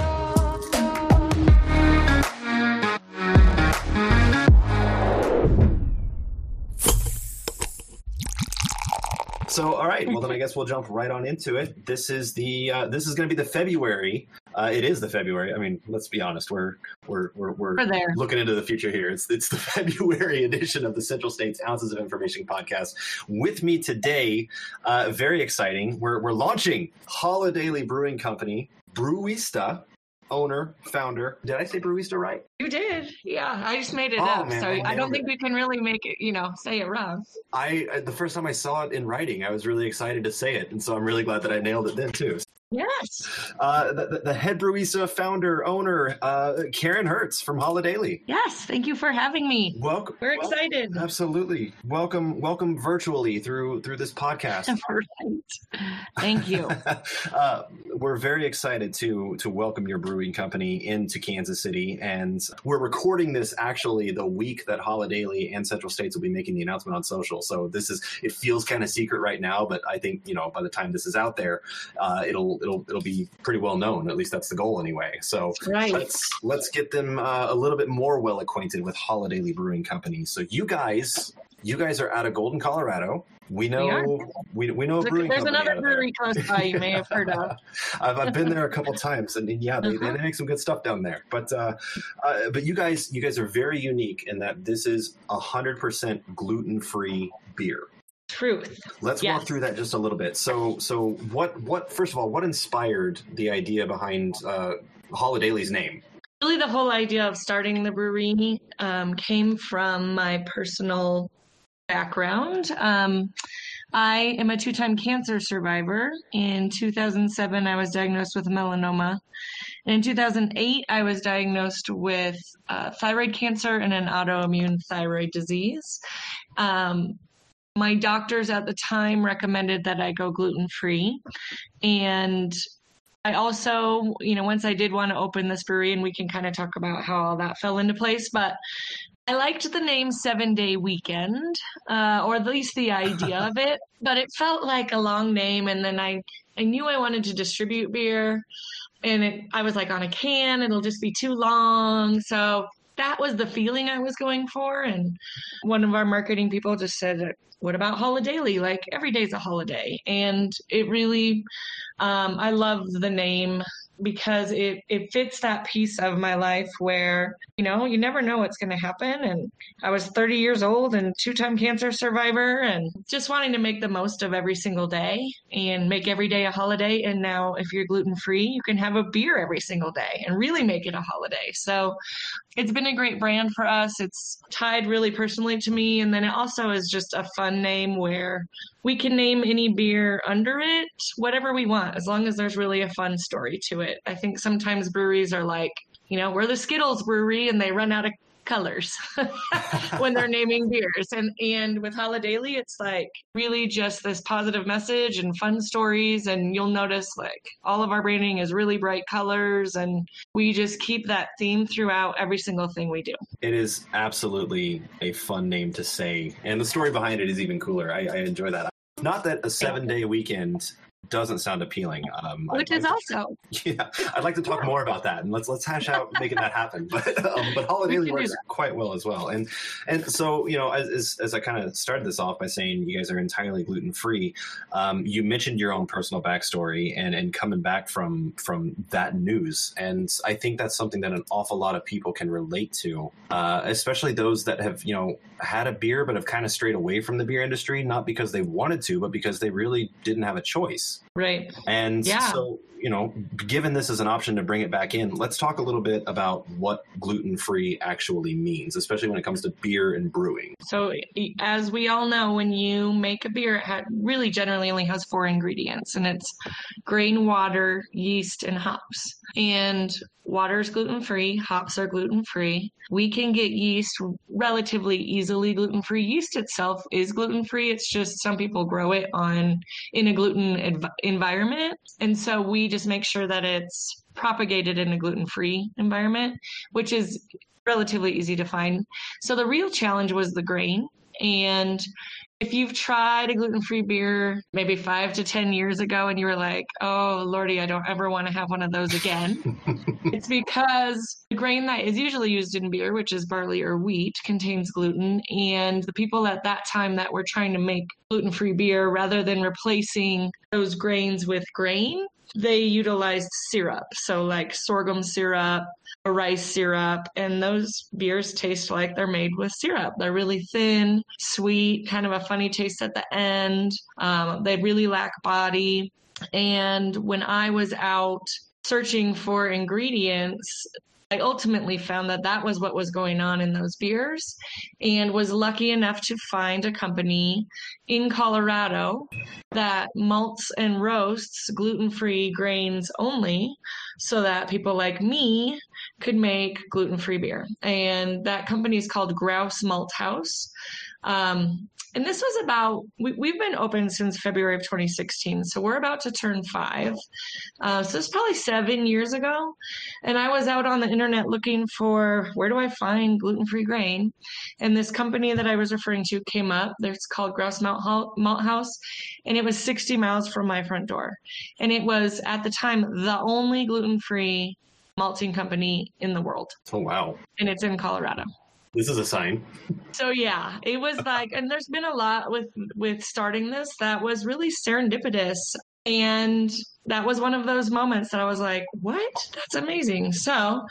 So, all right. Well, then I guess we'll jump right on into it. This is the uh, this is going to be the February. Uh, it is the February. I mean, let's be honest. We're we're we're, we're, We're there. looking into the future here. It's it's the February edition of the Central States Ounces of Information podcast. With me today, uh, very exciting. We're we're launching Holidaily Brewing Company, Brewista. Owner, founder. Did I say Brewista right? You did. Yeah, I just made it Oh, up. man, so I I don't nailed think it. we can really make it, you know, say it wrong. I uh, the first time I saw it in writing, I was really excited to say it, and so I'm really glad that I nailed it then too. Yes. Uh, the, the head Brewista founder, owner, uh, Karen Hertz from Holidaily. Yes. Thank you for having me. Welcome. We're wel- excited. Absolutely. Welcome. Welcome virtually through through this podcast. Right. Thank you. uh, we're very excited to to welcome your brewing company into Kansas City, and we're recording this actually the week that Holidaily and Central States will be making the announcement on social. So this is it feels kind of secret right now, but I think you know by the time this is out there, uh, it'll it'll it'll be pretty well known. At least that's the goal anyway. So Right. let's let's get them uh, a little bit more well acquainted with Holidaily Brewing Company. So you guys, you guys are out of Golden, Colorado. We know We are. we, we know a There's, brewing there's company another out of there. brewery close by you may have heard of. I've, I've been there a couple times, and, and yeah, they, Uh-huh. they make some good stuff down there. But uh, uh, but you guys you guys are very unique in that this is a hundred percent gluten free beer. Truth. Let's walk Yes. through that just a little bit. So so what what first of all, what inspired the idea behind uh, Holidaily's name? Really, the whole idea of starting the brewery um, came from my personal background. Um, I am a two-time cancer survivor. In two thousand seven, I was diagnosed with melanoma. And in two thousand eight, I was diagnosed with uh, thyroid cancer and an autoimmune thyroid disease. Um, my doctors at the time recommended that I go gluten-free. And I also, you know, once I did want to open this brewery, and we can kind of talk about how all that fell into place, but I liked the name Seven Day Weekend, uh, or at least the idea of it, but it felt like a long name. And then I, I knew I wanted to distribute beer, and it, I was like, on a can, it'll just be too long. So that was the feeling I was going for. And one of our marketing people just said, what about Holidaily? Like every day's a holiday. And it really, um, I love the name because it, it fits that piece of my life where, you know, you never know what's going to happen. And I was thirty years old and two-time cancer survivor and just wanting to make the most of every single day and make every day a holiday. And now if you're gluten-free, you can have a beer every single day and really make it a holiday. So it's been a great brand for us. It's tied really personally to me. And then it also is just a fun name where we can name any beer under it, whatever we want, as long as there's really a fun story to it. I think sometimes breweries are like, you know, we're the Skittles brewery and they run out of colors when they're naming beers. And and with Holidaily, it's like really just this positive message and fun stories. And you'll notice like all of our branding is really bright colors, and we just keep that theme throughout every single thing we do. It is absolutely a fun name to say, and the story behind it is even cooler. I, I enjoy that. Not that a seven-day weekend doesn't sound appealing. Um, Which I'd is like to- also, yeah, I'd like to talk more about that, and let's let's hash out making that happen. But um, but Holidaily We can do works that. quite well as well, and and so you know as as, as I kind of started this off by saying you guys are entirely gluten free. Um, you mentioned your own personal backstory and and coming back from from that news, and I think that's something that an awful lot of people can relate to, uh, especially those that have you know had a beer but have kind of strayed away from the beer industry, not because they wanted to, but because they really didn't have a choice. right. And Yeah. so, you know, given this as an option to bring it back in, let's talk a little bit about what gluten-free actually means, especially when it comes to beer and brewing. So as we all know, when you make a beer, it ha- really generally only has four ingredients, and it's grain, water, yeast, and hops. And water is gluten-free, hops are gluten-free. We can get yeast relatively easily gluten-free. Yeast itself is gluten-free. It's just some people grow it on in a gluten env- environment. And so we just make sure that it's propagated in a gluten-free environment, which is relatively easy to find. So the real challenge was the grain. And if you've tried a gluten-free beer maybe five to ten years ago and you were like, oh, Lordy, I don't ever want to have one of those again, it's because the grain that is usually used in beer, which is barley or wheat, contains gluten. And the people at that time that were trying to make gluten-free beer, rather than replacing those grains with grain, they utilized syrup. So like sorghum syrup, or rice syrup, and those beers taste like they're made with syrup. They're really thin, sweet, kind of a funny taste at the end. Um, they really lack body. And when I was out searching for ingredients, I ultimately found that that was what was going on in those beers, and was lucky enough to find a company in Colorado that malts and roasts gluten-free grains only, so that people like me could make gluten-free beer. And that company is called Grouse Malt House. Um, and this was about, we, we've been open since February of twenty sixteen. So we're about to turn five. Uh, so it's probably seven years ago. And I was out on the internet looking for, where do I find gluten-free grain? And this company that I was referring to came up. It's called Grouse Malt, Malt House. And it was sixty miles from my front door. And it was, at the time, the only gluten-free malting company in the world. Oh, wow. And it's in Colorado. This is a sign. So yeah, it was like, and there's been a lot with, with starting this that was really serendipitous. And that was one of those moments that I was like, what? That's amazing. So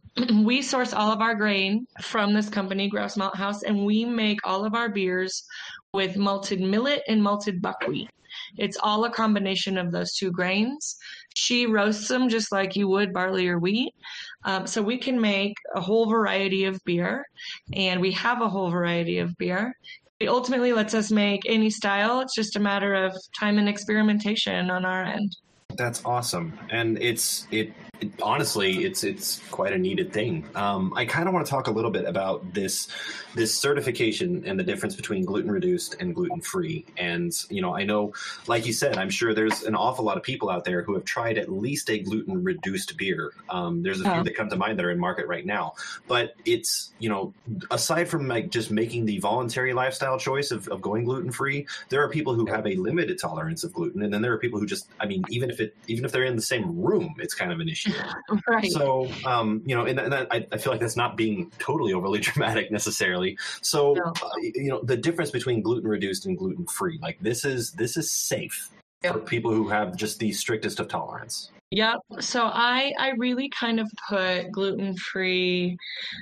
we source all of our grain from this company, Grouse Malt House, and we make all of our beers with malted millet and malted buckwheat. It's all a combination of those two grains. She roasts them just like you would barley or wheat. Um, so we can make a whole variety of beer, and we have a whole variety of beer. It ultimately lets us make any style. It's just a matter of time and experimentation on our end. That's awesome. And it's, it, it honestly, it's, it's quite a needed thing. Um, I kind of want to talk a little bit about this, this certification and the difference between gluten reduced and gluten free. And, you know, I know, like you said, I'm sure there's an awful lot of people out there who have tried at least a gluten reduced beer. Um, there's a few Oh. that come to mind that are in market right now, but it's, you know, aside from like just making the voluntary lifestyle choice of, of going gluten free, there are people who have a limited tolerance of gluten. And then there are people who just, I mean, even if it, even if they're in the same room, it's kind of an issue. Right. So, um, you know, and, and that, I, I feel like that's not being totally overly dramatic necessarily. So, No. uh, you know, the difference between gluten reduced and gluten free, like this is, this is safe Yep. for people who have just the strictest of tolerance. Yep. So I, I really kind of put gluten-free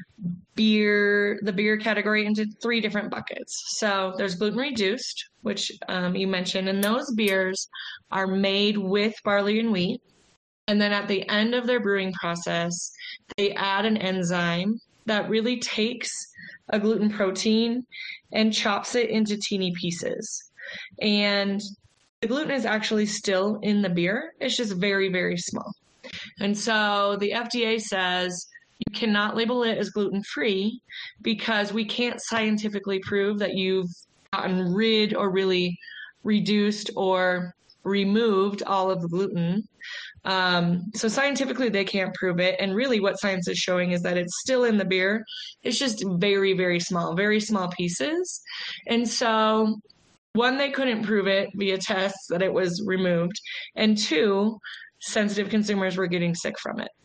beer, the beer category, into three different buckets. So there's gluten reduced, which um, you mentioned, and those beers are made with barley and wheat. And then at the end of their brewing process, they add an enzyme that really takes a gluten protein and chops it into teeny pieces. And the gluten is actually still in the beer. It's just very, very small. And so the F D A says you cannot label it as gluten-free because we can't scientifically prove that you've gotten rid or really reduced or removed all of the gluten. Um, so scientifically, they can't prove it. And really what science is showing is that it's still in the beer. It's just very, very small, very small pieces. And so one, they couldn't prove it via tests that it was removed. And two, sensitive consumers were getting sick from it.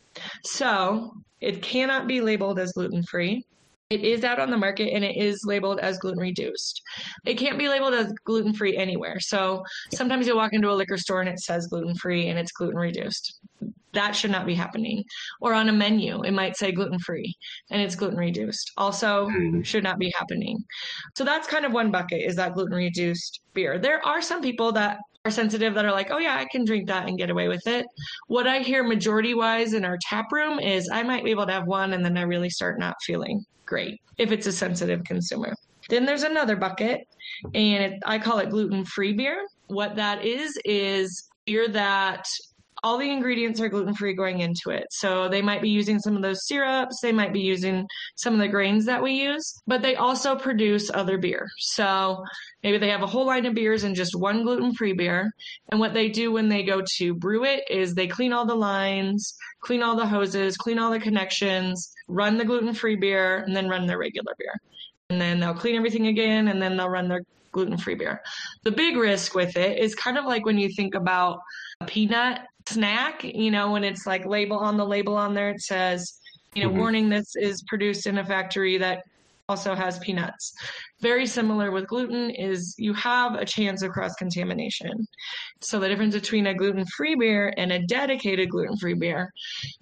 So it cannot be labeled as gluten-free. It is out on the market and it is labeled as gluten reduced. It can't be labeled as gluten-free anywhere. So sometimes you'll walk into a liquor store and it says gluten-free and it's gluten reduced. That should not be happening. Or on a menu, it might say gluten-free and it's gluten reduced. Also should not be happening. So that's kind of one bucket, is that gluten reduced beer. There are some people that are sensitive that are like, oh yeah, I can drink that and get away with it. What I hear majority wise in our tap room is I might be able to have one and then I really start not feeling great if it's a sensitive consumer. Then there's another bucket, and it, I call it gluten-free beer. What that is, is beer that all the ingredients are gluten-free going into it. So they might be using some of those syrups, they might be using some of the grains that we use, but they also produce other beer. So maybe they have a whole line of beers and just one gluten-free beer. And what they do when they go to brew it is they clean all the lines, clean all the hoses, clean all the connections, run the gluten-free beer, and then run their regular beer. And then they'll clean everything again, and then they'll run their gluten-free beer. The big risk with it is kind of like when you think about a peanut snack, you know, when it's like label on the label on there, it says, you know, Mm-hmm. warning, this is produced in a factory that also has peanuts. Very similar with gluten is you have a chance of cross-contamination. So the difference between a gluten-free beer and a dedicated gluten-free beer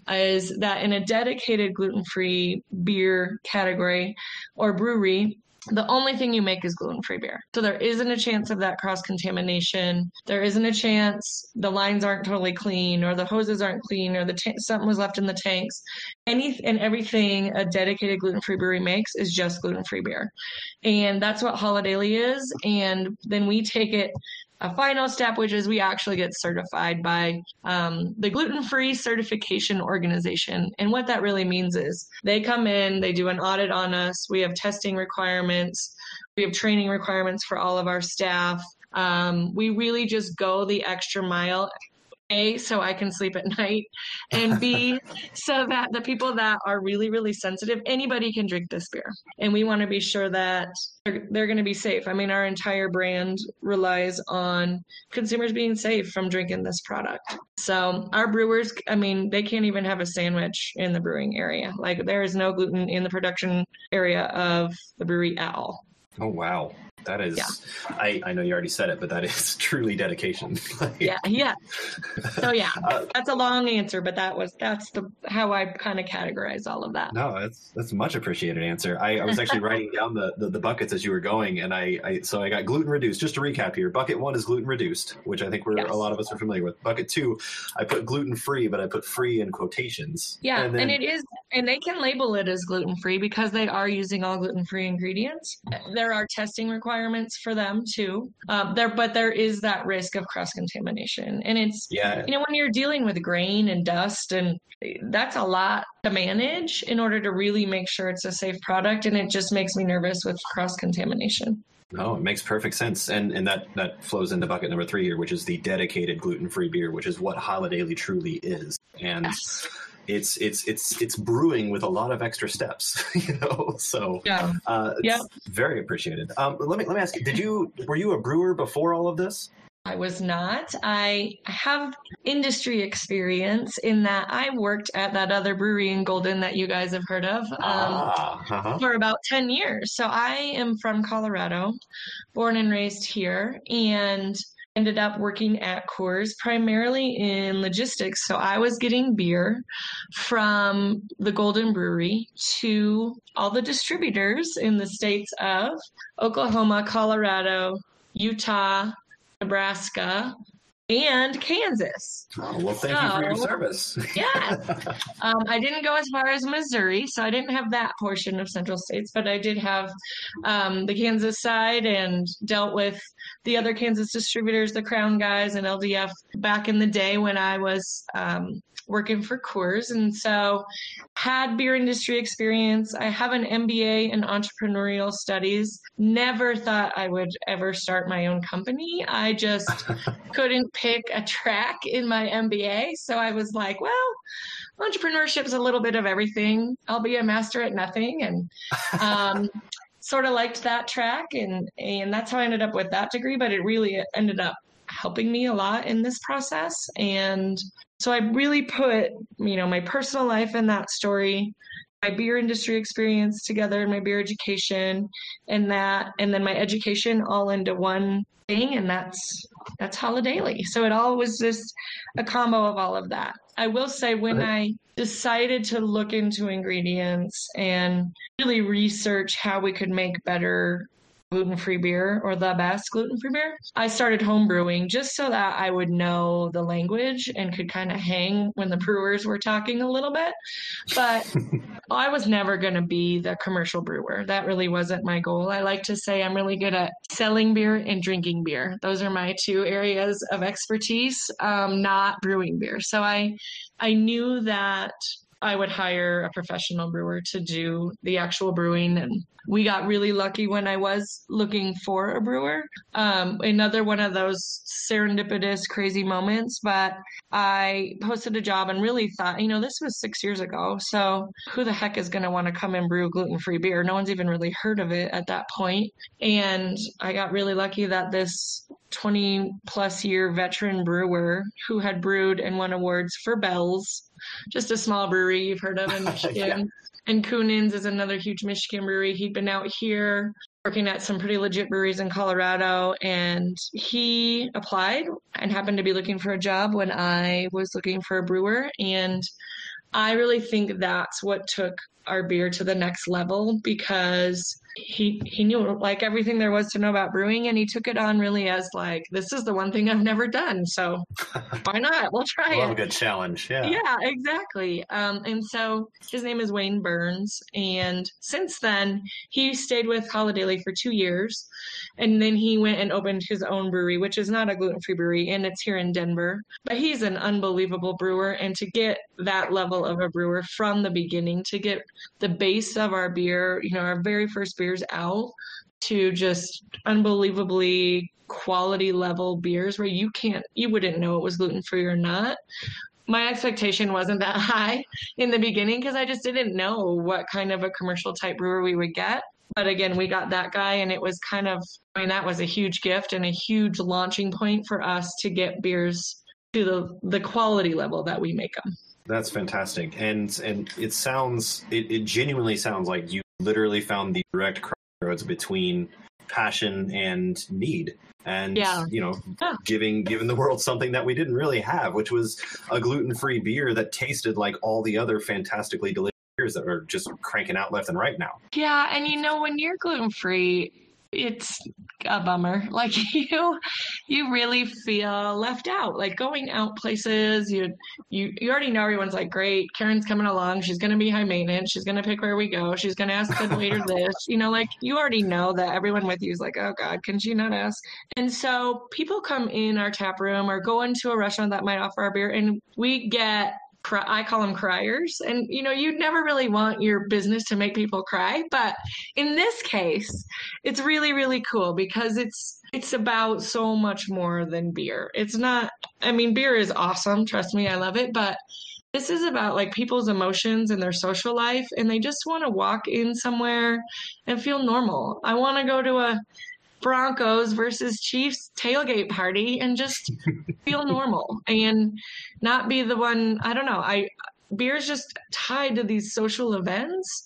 is that in a dedicated gluten-free beer category or brewery, the only thing you make is gluten-free beer. So there isn't a chance of that cross-contamination. There isn't a chance the lines aren't totally clean or the hoses aren't clean or the t- something was left in the tanks. Any and everything a dedicated gluten-free brewery makes is just gluten-free beer. And that's what Holidaily is. And then we take it a final step, which is we actually get certified by um, the Gluten-Free Certification Organization. And what that really means is they come in, they do an audit on us. We have testing requirements. We have training requirements for all of our staff. Um, we really just go the extra mile. A, so I can sleep at night, and B, so that the people that are really, really sensitive, anybody can drink this beer. And we want to be sure that they're, they're going to be safe. I mean, our entire brand relies on consumers being safe from drinking this product. So our brewers, I mean, they can't even have a sandwich in the brewing area. Like, there is no gluten in the production area of the brewery at all. Oh, wow. That is, yeah. I, I know you already said it, but that is truly dedication. Like, yeah, yeah. So yeah, uh, that's a long answer, but that was that's the how I kind of categorize all of that. No, that's that's a much appreciated answer. I, I was actually writing down the, the, the buckets as you were going, and I, I so I got gluten reduced. Just to recap here, bucket one is gluten reduced, which I think we're Yes. a lot of us are familiar with. Bucket two, I put gluten free, but I put free in quotations. Yeah, and, then, and it is, and they can label it as gluten free because they are using all gluten free ingredients. There are testing requirements for them too. Um, there, but there is that risk of cross contamination, and it's yeah, you know when you're dealing with grain and dust, and that's a lot to manage in order to really make sure it's a safe product. And it just makes me nervous with cross contamination. No, it makes perfect sense. And and that, that flows into bucket number three here, which is the dedicated gluten-free beer, which is what Holidaily truly is. And Yes. it's it's it's it's brewing with a lot of extra steps, you know. So Yeah. uh, it's Yeah. very appreciated. Um, let me let me ask you, did you were you a brewer before all of this? I was not. I have industry experience in that I worked at that other brewery in Golden that you guys have heard of. Um, ah, uh-huh. for about ten years. So I am from Colorado, born and raised here, and ended up working at Coors primarily in logistics. So I was getting beer from the Golden Brewery to all the distributors in the states of Oklahoma, Colorado, Utah, Nebraska, and Kansas. Oh, well, thank you for your So- service. Yeah. Um, I didn't go as far as Missouri, so I didn't have that portion of Central States, but I did have um, the Kansas side and dealt with the other Kansas distributors, the Crown guys, and L D F back in the day when I was um, working for Coors. And so had beer industry experience. I have an M B A in entrepreneurial studies. Never thought I would ever start my own company. I just couldn't pick a track in my M B A. So I was like, well, entrepreneurship is a little bit of everything. I'll be a master at nothing. And um, sort of liked that track. And, and that's how I ended up with that degree. But it really ended up helping me a lot in this process. And so I really put, you know, my personal life in that story, my beer industry experience together, my beer education, and that, and then my education all into one thing, and that's that's Holidaily. So it all was just a combo of all of that. I will say when I decided to look into ingredients and really research how we could make better gluten-free beer or the best gluten-free beer, I started home brewing just so that I would know the language and could kind of hang when the brewers were talking a little bit. But I was never going to be the commercial brewer. That really wasn't my goal. I like to say I'm really good at selling beer and drinking beer. Those are my two areas of expertise, um, not brewing beer. So I, I knew that I would hire a professional brewer to do the actual brewing. And we got really lucky when I was looking for a brewer. Um, another one of those serendipitous, crazy moments, but I posted a job and really thought, you know, this was six years ago. So who the heck is going to want to come and brew gluten-free beer? No one's even really heard of it at that point. And I got really lucky that this twenty plus year veteran brewer who had brewed and won awards for Bell's, just a small brewery you've heard of in Michigan. Yeah. And Kunin's is another huge Michigan brewery. He'd been out here working at some pretty legit breweries in Colorado, and he applied and happened to be looking for a job when I was looking for a brewer. And I really think that's what took our beer to the next level, because he he knew like everything there was to know about brewing, and he took it on really as like, this is the one thing I've never done, so why not? We'll try Love it. A good challenge. Yeah. Yeah, exactly. Um, and so his name is Wayne Burns, and since then he stayed with Holidaily for two years, and then he went and opened his own brewery, which is not a gluten-free brewery, and it's here in Denver. But he's an unbelievable brewer, and to get that level of a brewer from the beginning, to get the base of our beer, you know, our very first beers out, to just unbelievably quality level beers where you can't, you wouldn't know it was gluten-free or not. My expectation wasn't that high in the beginning because I just didn't know what kind of a commercial type brewer we would get. But again, we got that guy, and it was kind of, I mean, that was a huge gift and a huge launching point for us to get beers to the, the quality level that we make them. That's fantastic. And and it sounds, it, it genuinely sounds like you literally found the direct crossroads between passion and need. And, yeah. you know, yeah. giving giving the world something that we didn't really have, which was a gluten-free beer that tasted like all the other fantastically delicious beers that are just cranking out left and right now. Yeah, and you know, when you're gluten-free, it's a bummer. Like you, you really feel left out. Like going out places, you, you, you already know everyone's like, great, Karen's coming along. She's going to be high maintenance. She's going to pick where we go. She's going to ask the waiter this. You know, like you already know that everyone with you is like, oh God, can she not ask? And so people come in our tap room or go into a restaurant that might offer our beer, and we get, I call them criers. And, you know, you'd never really want your business to make people cry. But in this case, it's really, really cool because it's it's about so much more than beer. It's not, I mean, beer is awesome. Trust me, I love it. But this is about like people's emotions and their social life. And they just want to walk in somewhere and feel normal. I want to go to a Broncos versus Chiefs tailgate party and just feel normal and not be the one. I don't know. I beer's just tied to these social events,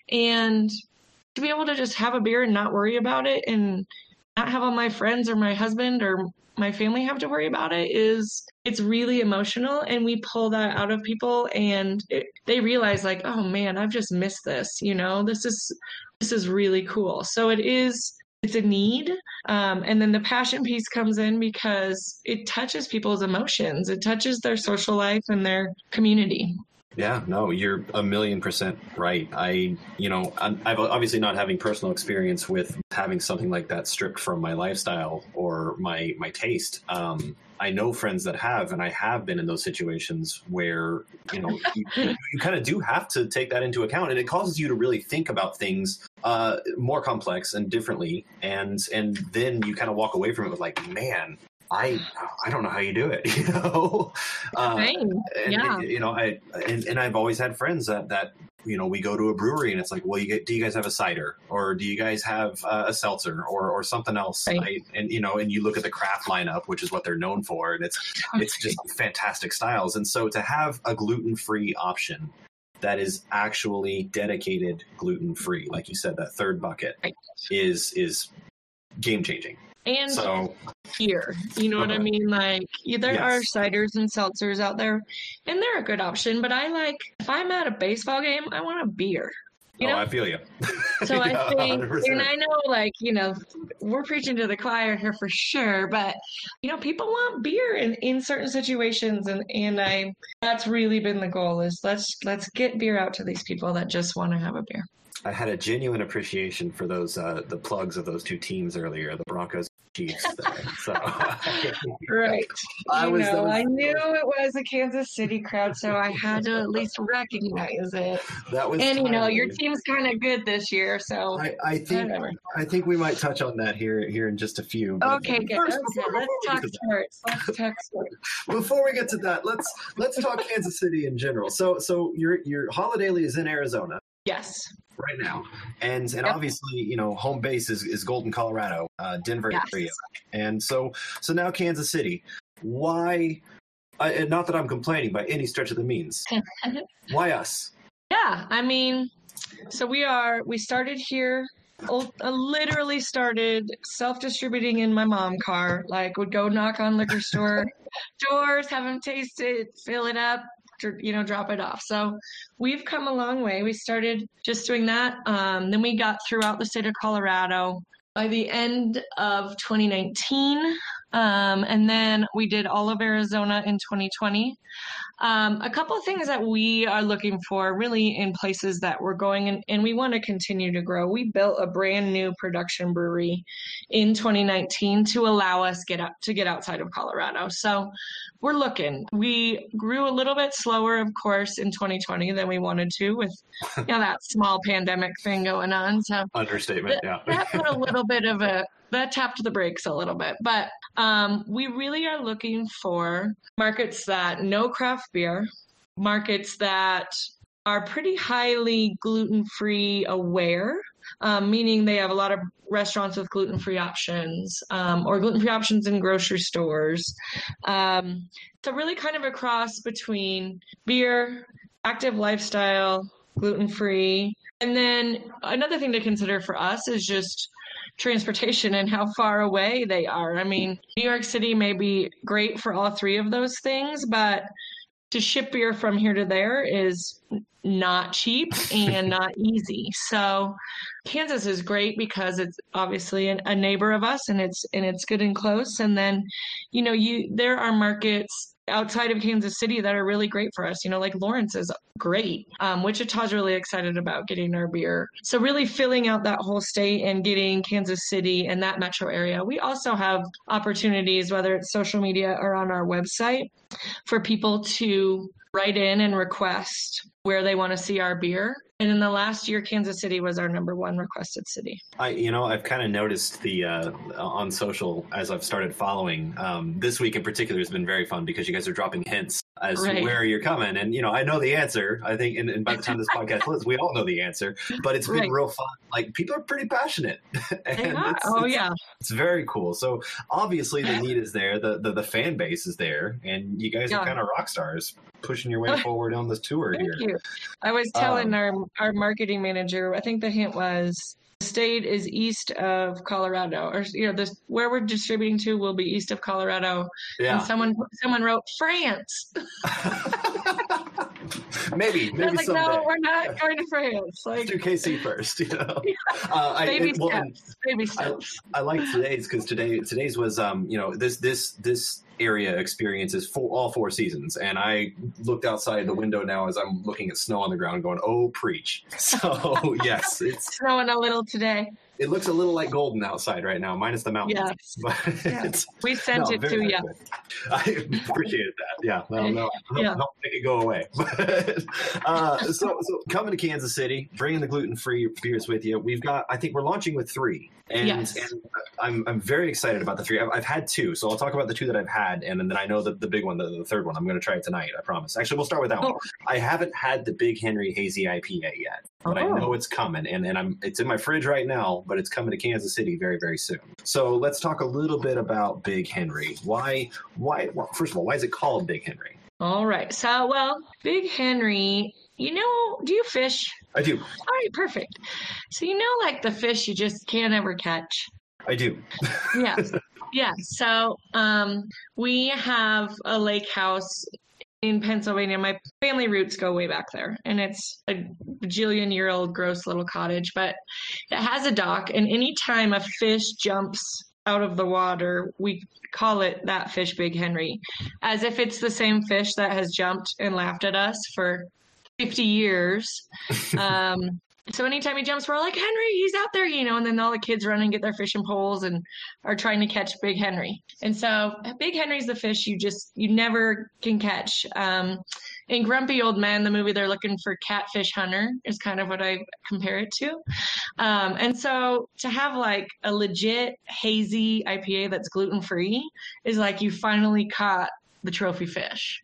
and to be able to just have a beer and not worry about it and not have all my friends or my husband or my family have to worry about it is, it's really emotional. And we pull that out of people, and it, they realize like, oh man, I've just missed this. You know, this is, this is really cool. So it is, it's a need. Um, and then the passion piece comes in because it touches people's emotions. It touches their social life and their community. Yeah, no, you're a million percent right. I, you know, I'm, I've obviously not having personal experience with having something like that stripped from my lifestyle or my, my taste. Um, I know friends that have, and I have been in those situations where, you know, you, you kind of do have to take that into account, and it causes you to really think about things uh, more complex and differently. And, and then you kind of walk away from it with like, man, I I don't know how you do it, you know. Uh, Same. Yeah. And, you know, I and, and I've always had friends that that you know, we go to a brewery and it's like, well, you get, do you guys have a cider, or do you guys have uh, a seltzer, or or something else? Right. I, and you know, and you look at the craft lineup, which is what they're known for, and it's it's just fantastic styles. And so to have a gluten-free option that is actually dedicated gluten-free, like you said, that third bucket Right. is is game changing. And So here, you know what I Okay. mean? Like, yeah, there Yes. are ciders and seltzers out there, and they're a good option. But I like, if I'm at a baseball game, I want a beer. You oh, know? I feel you. So I Yeah, think, one hundred percent. and I know, like, you know, we're preaching to the choir here for sure, but, you know, people want beer in, in certain situations. And, and I, that's really been the goal, is let's, let's get beer out to these people that just want to have a beer. I had a genuine appreciation for those uh, the plugs of those two teams earlier, the Broncos Chiefs. There. So, right. I you was, know, was, I knew it was a Kansas City crowd, so I had to at least recognize it. That was and, you know, your timely. team's kind of good this year, so I, I think whatever. I think we might touch on that here here in just a few. But Okay, good. first, Okay, before- let's before we talk get to that- sports. Let's talk sports. Before we get to that, let's let's talk Kansas City in general. So so your your Holiday is in Arizona Yes. right now, and and Yep. obviously you know home base is, is Golden, Colorado, uh, Denver Yes. area, and so so now Kansas City. Why? Uh, and not that I'm complaining by any stretch of the means. Why us? Yeah, I mean, so we are, we started here, ul- uh, literally started self-distributing in my mom car, like would go knock on liquor store doors, have them taste it, fill it up, dr- you know, drop it off. So we've come a long way. We started just doing that. Um, then we got throughout the state of Colorado by the end of twenty nineteen. Um, and then we did all of Arizona in twenty twenty. Um, a couple of things that we are looking for really in places that we're going and, and we want to continue to grow. We built a brand new production brewery in twenty nineteen to allow us get up to get outside of Colorado. So we're looking. We grew a little bit slower, of course, in twenty twenty than we wanted to with you know that small pandemic thing going on. So Understatement. Yeah. that put a little bit of a that tapped the brakes a little bit, but um, we really are looking for markets that know craft beer, markets that are pretty highly gluten-free aware, um, meaning they have a lot of restaurants with gluten-free options um, or gluten-free options in grocery stores. Um, so really kind of a cross between beer, active lifestyle, gluten-free. And then another thing to consider for us is just transportation and how far away they are. I mean, New York City may be great for all three of those things, but to ship beer from here to there is not cheap and not easy. So Kansas is great because it's obviously an, a neighbor of us and it's and it's good and close. And then, you know, you there are markets outside of Kansas City that are really great for us. You know, like Lawrence is great. Um, Wichita's really excited about getting our beer. So really filling out that whole state and getting Kansas City and that metro area. We also have opportunities, whether it's social media or on our website, for people to write in and request where they want to see our beer. And in the last year, Kansas City was our number one requested city. I, you know, I've kind of noticed the uh, on social as I've started following. Um, this week in particular has been very fun because you guys are dropping hints as Right. to where you're coming. And, you know, I know the answer, I think, and, and by the time this podcast lives, we all know the answer. But it's been Right. real fun. Like, people are pretty passionate. and They are. it's, Oh, it's, yeah. It's very cool. So, obviously, the need is there. The, the, the fan base is there. And you guys Yeah. are kind of rock stars pushing your way forward on this tour Thank here. you. I was telling Um, our our marketing manager, I think the hint was the state is east of Colorado, or you know, this where we're distributing to will be east of Colorado. Yeah. And someone someone wrote France. maybe, I was maybe like, someday. no, we're not going to France. Let's Like do K C first, you know. Uh, I, baby and- well, and- steps, baby steps. I like today's because today today's was um you know this this this area experiences for all four seasons, and I looked outside the window now as I'm looking at snow on the ground, going, "Oh, preach!" So yes, it's Snowing a little today. it looks a little like golden outside right now, minus the mountains. Yes. But Yeah. it's, We sent no, it very, to very you. good. I appreciated that. Yeah. Well, no, no, Yeah. don't make it go away. But, uh, so, so coming to Kansas City, bringing the gluten-free beers with you. We've got, I think we're launching with three. And, Yes. and I'm I'm very excited about the three. I've, I've had two, so I'll talk about the two that I've had, and then I know the, the big one, the, the third one. I'm going to try it tonight, I promise. Actually, we'll start with that one. Oh. I haven't had the Big Henry Hazy I P A yet, but I Oh. know it's coming, and, and I'm it's in my fridge right now, but it's coming to Kansas City very, very soon. So let's talk a little bit about Big Henry. Why, why, well, first of all, why is it called Big Henry? All right. So, well, Big Henry, you know, do you fish? I do. All right, perfect. So, you know, like the fish you just can't ever catch. I do. Yeah. Yeah. So, um, we have a lake house in Pennsylvania. My family roots go way back there, and it's a bajillion year old gross little cottage, but it has a dock, and anytime a fish jumps out of the water, we call it that fish Big Henry, as if it's the same fish that has jumped and laughed at us for fifty years. Um, So anytime he jumps, we're like, Henry, he's out there, you know, and then all the kids run and get their fishing poles and are trying to catch Big Henry. And so Big Henry's the fish you just, you never can catch. Um, in Grumpy Old Men, the movie, they're looking for Catfish Hunter is kind of what I compare it to. Um, and so to have like a legit hazy I P A that's gluten-free is like you finally caught the trophy fish.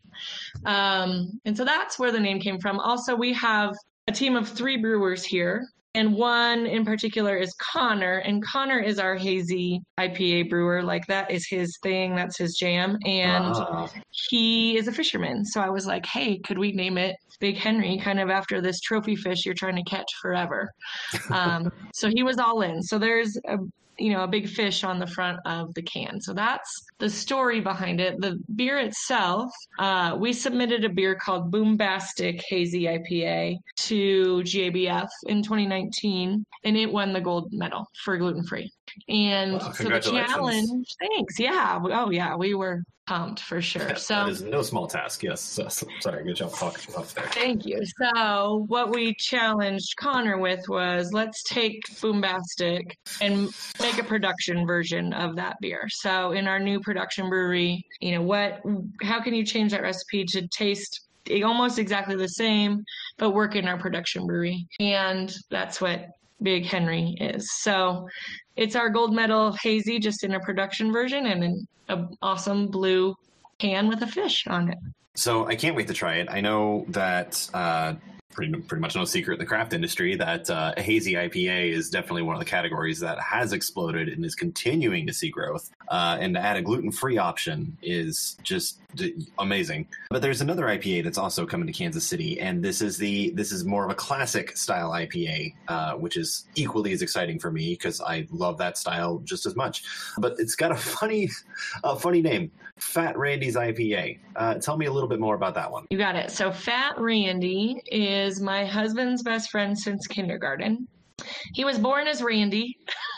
Um, and so that's where the name came from. Also, we have a team of three brewers here, and one in particular is Connor, and Connor is our hazy I P A brewer. Like that is his thing, that's his jam, and uh. he is a fisherman. So I was like, hey, could we name it Big Henry, kind of after this trophy fish you're trying to catch forever? Um, so he was all in. So there's a you know, a big fish on the front of the can. So that's the story behind it. The beer itself, uh, we submitted a beer called Boombastic Hazy I P A to G A B F in twenty nineteen, and it won the gold medal for gluten-free. And wow, so the challenge, thanks. Yeah. Oh, yeah. We were pumped for sure. Yeah, so that is no small task. Yes. So, so, sorry. Good job talking up there. Thank you. So what we challenged Connor with was let's take Boombastic and make a production version of that beer. So in our new production brewery, you know, what, how can you change that recipe to taste almost exactly the same, but work in our production brewery? And that's what Big Henry is. So it's our gold medal hazy, just in a production version and an awesome blue can with a fish on it. So I can't wait to try it. I know that uh, pretty pretty much no secret in the craft industry that uh, a hazy I P A is definitely one of the categories that has exploded and is continuing to see growth. Uh, and to add a gluten-free option is just d- amazing. But there's another I P A that's also coming to Kansas City, and this is the this is more of a classic style I P A, uh, which is equally as exciting for me because I love that style just as much. But it's got a funny, a funny name, Fat Randy's I P A. Uh, tell me a little bit more about that one. You got it. So Fat Randy is my husband's best friend since kindergarten. He was born as Randy.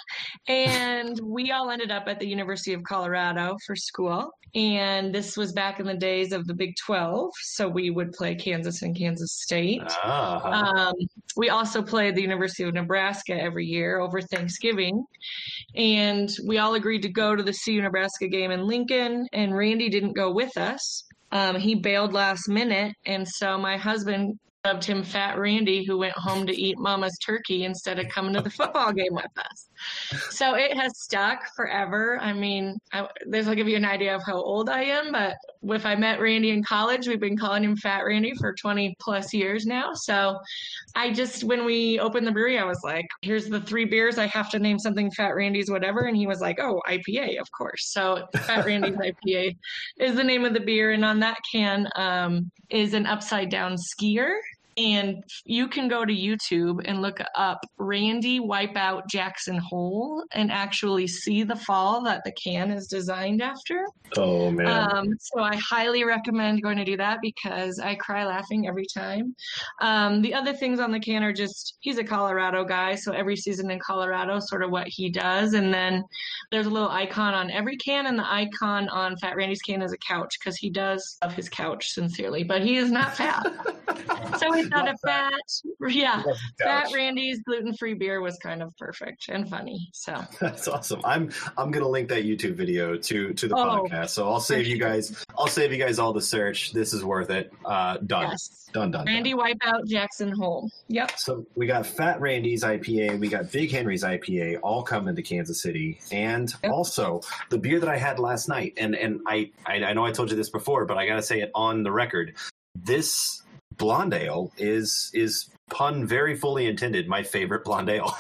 And we all ended up at the University of Colorado for school. And this was back in the days of the Big twelve. So we would play Kansas and Kansas State. Ah. Um, we also played the University of Nebraska every year over Thanksgiving. And we all agreed to go to the C U Nebraska game in Lincoln. And Randy didn't go with us. Um, he bailed last minute. And so my husband dubbed him Fat Randy, who went home to eat Mama's turkey instead of coming to the football game with us. So it has stuck forever. I mean, I, this will give you an idea of how old I am, but if I met Randy in college, we've been calling him Fat Randy for twenty plus years now. So I just, when we opened the brewery, I was like, here's the three beers. I have to name something Fat Randy's whatever. And he was like, oh, I P A, of course. So Fat Randy's I P A is the name of the beer. And on that can um, is an upside down skier. And you can go to YouTube and look up Randy Wipeout Jackson Hole and actually see the fall that the can is designed after. Oh, man. Um, so I highly recommend going to do that because I cry laughing every time. Um, the other things on the can are just, he's a Colorado guy, so every season in Colorado, sort of what he does. And then there's a little icon on every can, and the icon on Fat Randy's can is a couch because he does love his couch sincerely, but he is not fat. So we thought a fat, yeah, Fat Randy's gluten-free beer was kind of perfect and funny. So that's awesome. I'm I'm gonna link that YouTube video to to the oh, podcast. So I'll save you guys. I'll save you guys all the search. This is worth it. Uh, done. Yes. Done. Done. Randy done. Wipeout Jackson Hole. Yep. So we got Fat Randy's I P A. We got Big Henry's I P A. All coming to Kansas City, and yep. also the beer that I had last night. And and I, I I know I told you this before, but I gotta say it on the record. This blonde ale is is pun very fully intended my favorite blonde ale.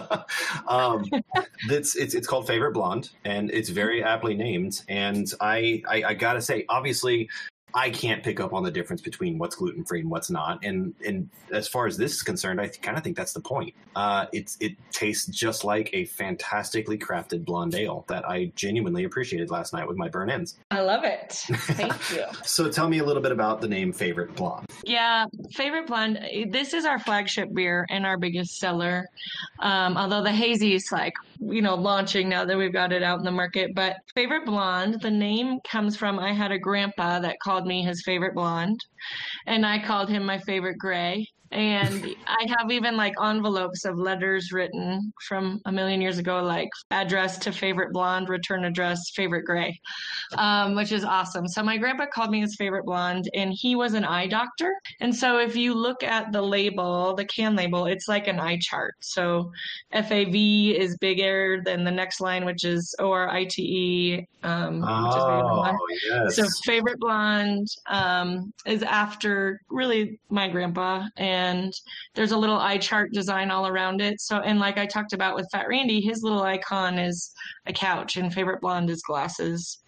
um it's, it's it's called Favorite Blonde, and it's very aptly named. And I, I I gotta say, obviously I can't pick up on the difference between what's gluten-free and what's not. And and as far as this is concerned, I kind of think that's the point. Uh, it's it tastes just like a fantastically crafted blonde ale that I genuinely appreciated last night with my burn ends. I love it. Thank you. So tell me a little bit about the name Favorite Blonde. Yeah, Favorite Blonde. This is our flagship beer and our biggest seller. Um, although the hazy is like, you know, launching now that we've got it out in the market. But Favorite Blonde, the name comes from, I had a grandpa that called me his favorite blonde, and I called him my favorite gray. And I have even like envelopes of letters written from a million years ago, like address to favorite blonde, return address, favorite gray, um, which is awesome. So my grandpa called me his favorite blonde, and he was an eye doctor. And so if you look at the label, the can label, it's like an eye chart. So F A V is bigger than the next line, which is O R I T E, um, which is favorite blonde. Yes. So favorite blonde um, is after really my grandpa, and there's a little eye chart design all around it. So, and like I talked about with Fat Randy, his little icon is a couch, and favorite blonde is glasses.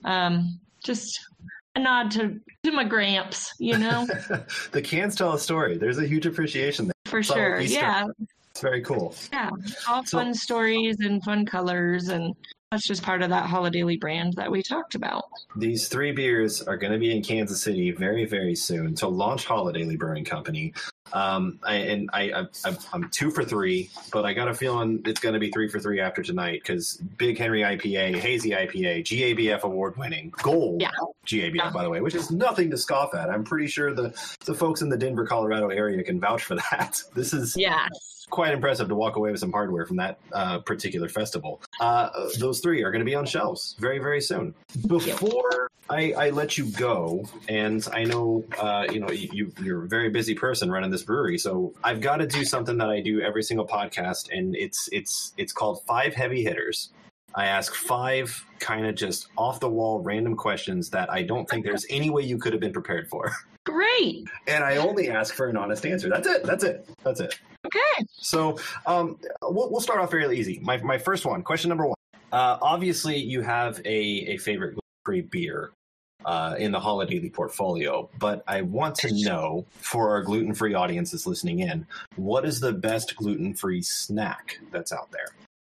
Um, just a nod to, to my gramps, you know? The cans tell a story. There's a huge appreciation there. For Subtle sure. Easter. Yeah. It's very cool. Yeah. All So- fun stories and fun colors, and that's just part of that Holidaily brand that we talked about. These three beers are going to be in Kansas City very, very soon to launch Holidaily Brewing Company. Um, I, and I, I, I'm two for three, but I got a feeling it's going to be three for three after tonight because Big Henry I P A, Hazy I P A, G A B F award winning, gold Yeah. G A B F, Yeah. by the way, which is nothing to scoff at. I'm pretty sure the, the folks in the Denver, Colorado area can vouch for that. This is Yeah. quite impressive to walk away with some hardware from that uh, particular festival. Uh, those three are going to be on shelves very, very soon. Before I, I let you go, and I know uh, you know you, you're a very busy person running this brewery, so I've got to do something that I do every single podcast, and it's it's it's called Five Heavy Hitters. I ask five kind of just off the wall random questions that I don't think there's any way you could have been prepared for, Great. and I only ask for an honest answer. That's it. That's it. That's it. Okay. So um, we'll, we'll start off fairly easy. My my first one, question number one. Uh, obviously, you have a, a favorite gluten-free beer uh, in the Holidaily portfolio, but I want to know, for our gluten-free audiences listening in, what is the best gluten-free snack that's out there?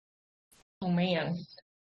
Oh, man.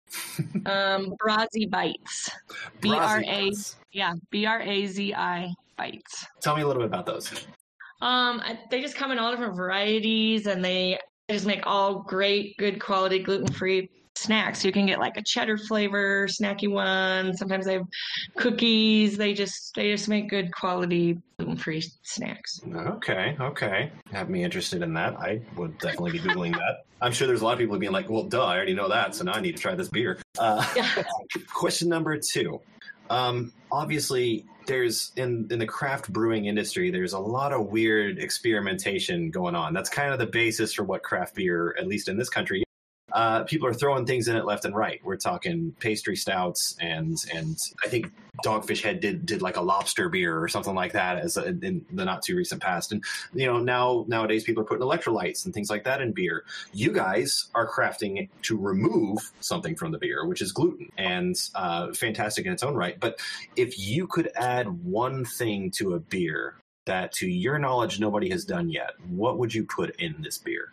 um, Brazi Bites. B R Brazi A. Bites. Yeah. B R A Z I Bites. Tell me a little bit about those. Um, I- they just come in all different varieties, and they just make all great, good quality gluten-free snacks. You can get like a cheddar flavor, snacky one. Sometimes they have cookies. They just they just make good quality gluten-free snacks. Okay, okay. Have me interested in that. I would definitely be Googling that. I'm sure there's a lot of people being like, well, duh, I already know that, so now I need to try this beer. Uh, Yeah. Question number two. Um, obviously, there's in, in the craft brewing industry, there's a lot of weird experimentation going on. That's kind of the basis for what craft beer, at least in this country, uh, people are throwing things in it left and right. We're talking pastry stouts, and and I think Dogfish Head did did like a lobster beer or something like that as a, in the not too recent past. And you know now nowadays people are putting electrolytes and things like that in beer. You guys are crafting to remove something from the beer, which is gluten, and uh, fantastic in its own right. But if you could add one thing to a beer that, to your knowledge, nobody has done yet, what would you put in this beer?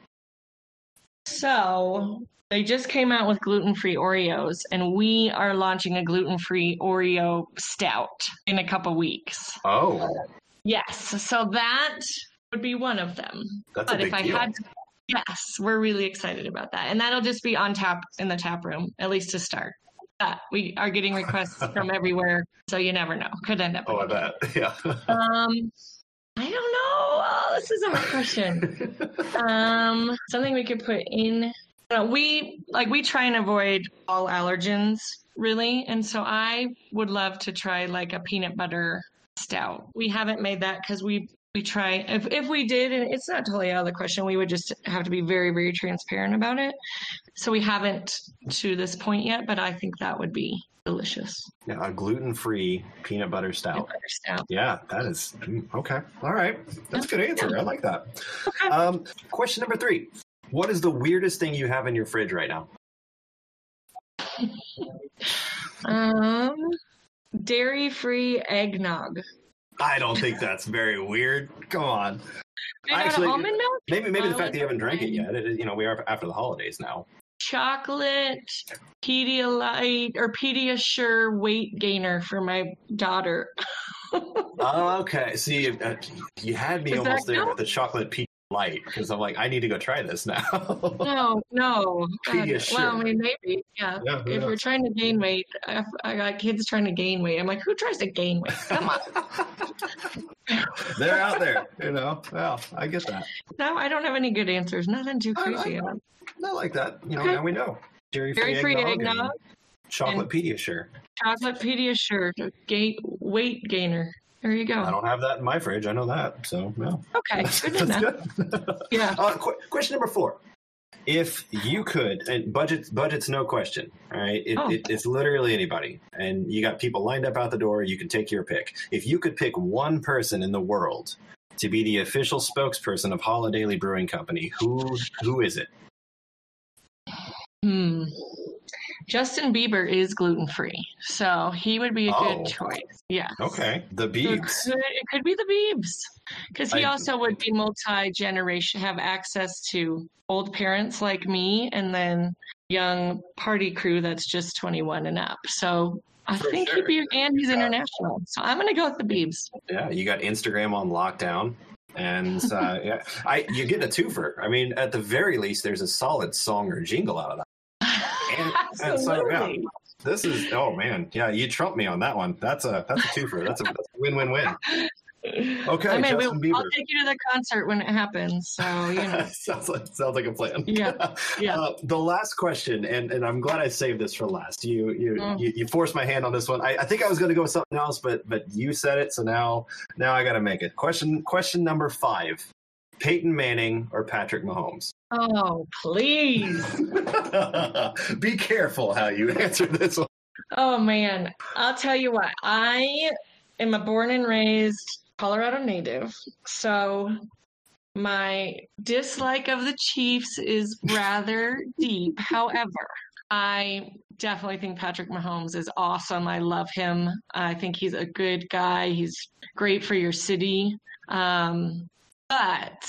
So they just came out with gluten-free Oreos, and we are launching a gluten-free Oreo stout in a couple weeks. Oh, Yes, so that would be one of them. that's a But big if I deal. had to, yes, we're really excited about that. And that'll just be on tap in the tap room, at least to start. But we are getting requests from everywhere, so you never know. Could end up. Oh, I bet. Yeah. Um, I don't know. Oh, this is a hard question. um, something we could put in. Uh, we like we try and avoid all allergens, really, and so I would love to try like a peanut butter stout. We haven't made that because we we try. If if we did, and it's not totally out of the question, we would just have to be very very transparent about it. So we haven't to this point yet, but I think that would be delicious. Yeah, a gluten-free peanut butter Peanut stout. butter stout. Yeah, that is mm, okay. All right, that's a good answer. Yeah. I like that. Um, question number three: what is the weirdest thing you have in your fridge right now? Um, dairy-free eggnog. I don't think that's very weird. Come on. Made out of Actually, almond milk, Maybe maybe the Uh, fact that you haven't drank it and- yet. It, you know, we are after the holidays now. chocolate, Pedialyte or Pediasure weight gainer for my daughter. Okay, see, uh, you had me Does that almost there count? with the chocolate peach light because I'm like, I need to go try this now. No, no. God, Pediasure. well, I mean, maybe, yeah. Yeah, if yeah. we're trying to gain weight, I, I got kids trying to gain weight. I'm like, who tries to gain weight? Come on. They're out there, you know. Well, I get that. No, I don't have any good answers. Nothing too I- crazy. I- Not like that. You know, Okay. now we know. Dairy Dairy free eggnog, and chocolate Pediasure. chocolate Pediasure, gain, weight gainer. There you I go. don't have that in my fridge. I know that. So, yeah. Okay, good to That's know. good. Yeah. Uh, qu- question number four. If you could, and budget, budget's no question, all right? It, Oh. it, it's literally anybody. And you got people lined up out the door. You can take your pick. If you could pick one person in the world to be the official spokesperson of Holidaily Brewing Company, who who is it? Hmm. Justin Bieber is gluten free, so he would be a Oh. good choice. Yeah. Okay, the It Biebs. could, it could be the Biebs, because he I- also would be multi-generation, have access to old parents like me, and then young party crew that's just twenty-one and up. So I For think sure. he'd be, and he's Yeah. international. So I'm going to go with the Biebs. Yeah, you got Instagram on lockdown. And uh, yeah, I you get a twofer. I mean, at the very least, there's a solid song or jingle out of that. And, and so, yeah, Absolutely. this is oh man, yeah, you trumped me on that one. That's a that's a twofer. That's a, that's a win-win-win. Okay, I mean, Justin we, I'll Bieber. take you to the concert when it happens. So, you know. sounds like sounds like a plan. Yeah, yeah. Uh, the last question, and, and I'm glad I saved this for last. You you Mm. you, you forced my hand on this one. I, I think I was going to go with something else, but but you said it, so now now I got to make it. Question question number five: Peyton Manning or Patrick Mahomes? Oh, please. Be careful how you answer this one. Oh, man. I'll tell you what. I am a born and raised Colorado native. So my dislike of the Chiefs is rather deep. However, I definitely think Patrick Mahomes is awesome. I love him. I think he's a good guy. He's great for your city. Um, but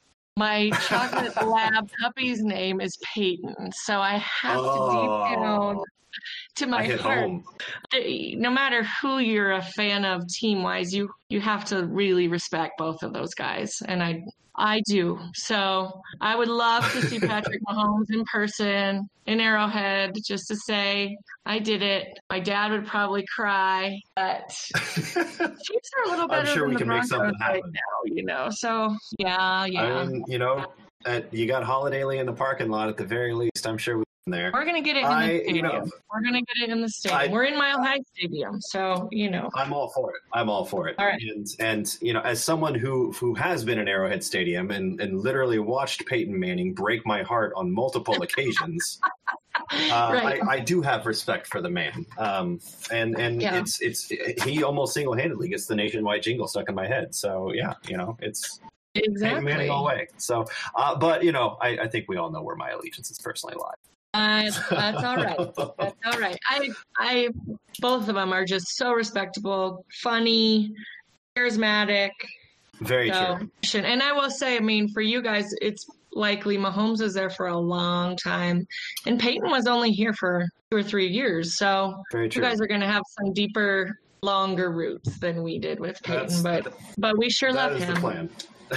my chocolate lab puppy's name is Peyton. So I have to deep down to I my hit heart. home. No matter who you're a fan of team wise, you you have to really respect both of those guys. And I I do. So I would love to see Patrick Mahomes in person in Arrowhead just to say I did it. My dad would probably cry, but Chiefs are a little better sure than we the can make Broncos something right happen. now, you know. So yeah, yeah. I mean, you know, at, you got Holidaily in the parking lot at the very least. I'm sure we're there. We're gonna get it in I- the you stadium. know, We're gonna get it in the stadium. I- We're in Mile High Stadium, so you know. I'm all for it. I'm all for it. All right. And and you know, as someone who who has been in Arrowhead Stadium and and literally watched Peyton Manning break my heart on multiple occasions, uh, Right. I, I do have respect for the man. Um, and and Yeah. it's it's he almost single handedly gets the nationwide jingle stuck in my head. So yeah, you know, it's Peyton Exactly. Manning all the way. So, uh, but you know, I, I think we all know where my allegiances personally lie. Uh, that's all right. That's all right. I, I, both of them are just so respectable, funny, charismatic. Very So, true. and I will say, I mean, for you guys, it's likely Mahomes was there for a long time, and Peyton was only here for two or three years. So Very you true. guys are going to have some deeper, longer roots than we did with Peyton, That's- but but we sure That love is him. the plan.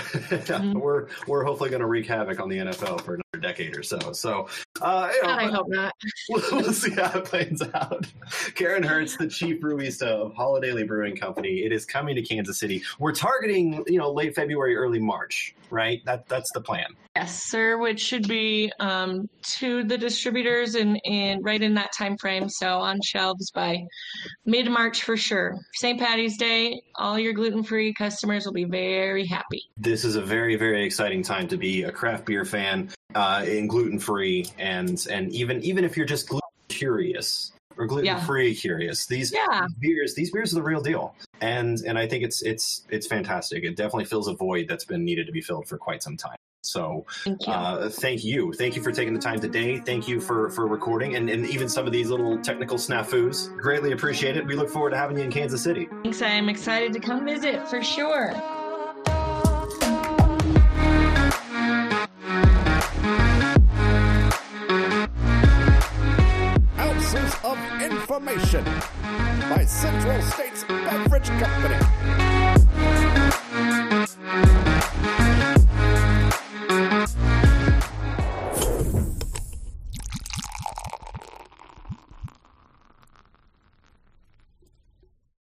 We're we're hopefully going to wreak havoc on the N F L for another decade or so. So, uh, you know, God, I hope not. we'll see how it plays out. Karen Hertz, the chief brewista of Holidaily Brewing Company, it is coming to Kansas City. We're targeting, you know, late February, early March, right? That that's the plan. Yes, sir, which should be um, to the distributors and, and right in that time frame. So on shelves by mid-March for sure. Saint Patty's Day, all your gluten-free customers will be very happy. This is a very very exciting time to be a craft beer fan, uh, and gluten free, and and even even if you're just gluten curious or gluten free curious, these Yeah. beers these beers are the real deal. And and I think it's it's it's fantastic. It definitely fills a void that's been needed to be filled for quite some time. So Thank you. uh, thank you. Thank you for taking the time today. Thank you for, for recording and, and even some of these little technical snafus. Greatly appreciate it. We look forward to having you in Kansas City. Thanks, I'm excited to come visit for sure. Ounces of Information by Central States Beverage Company.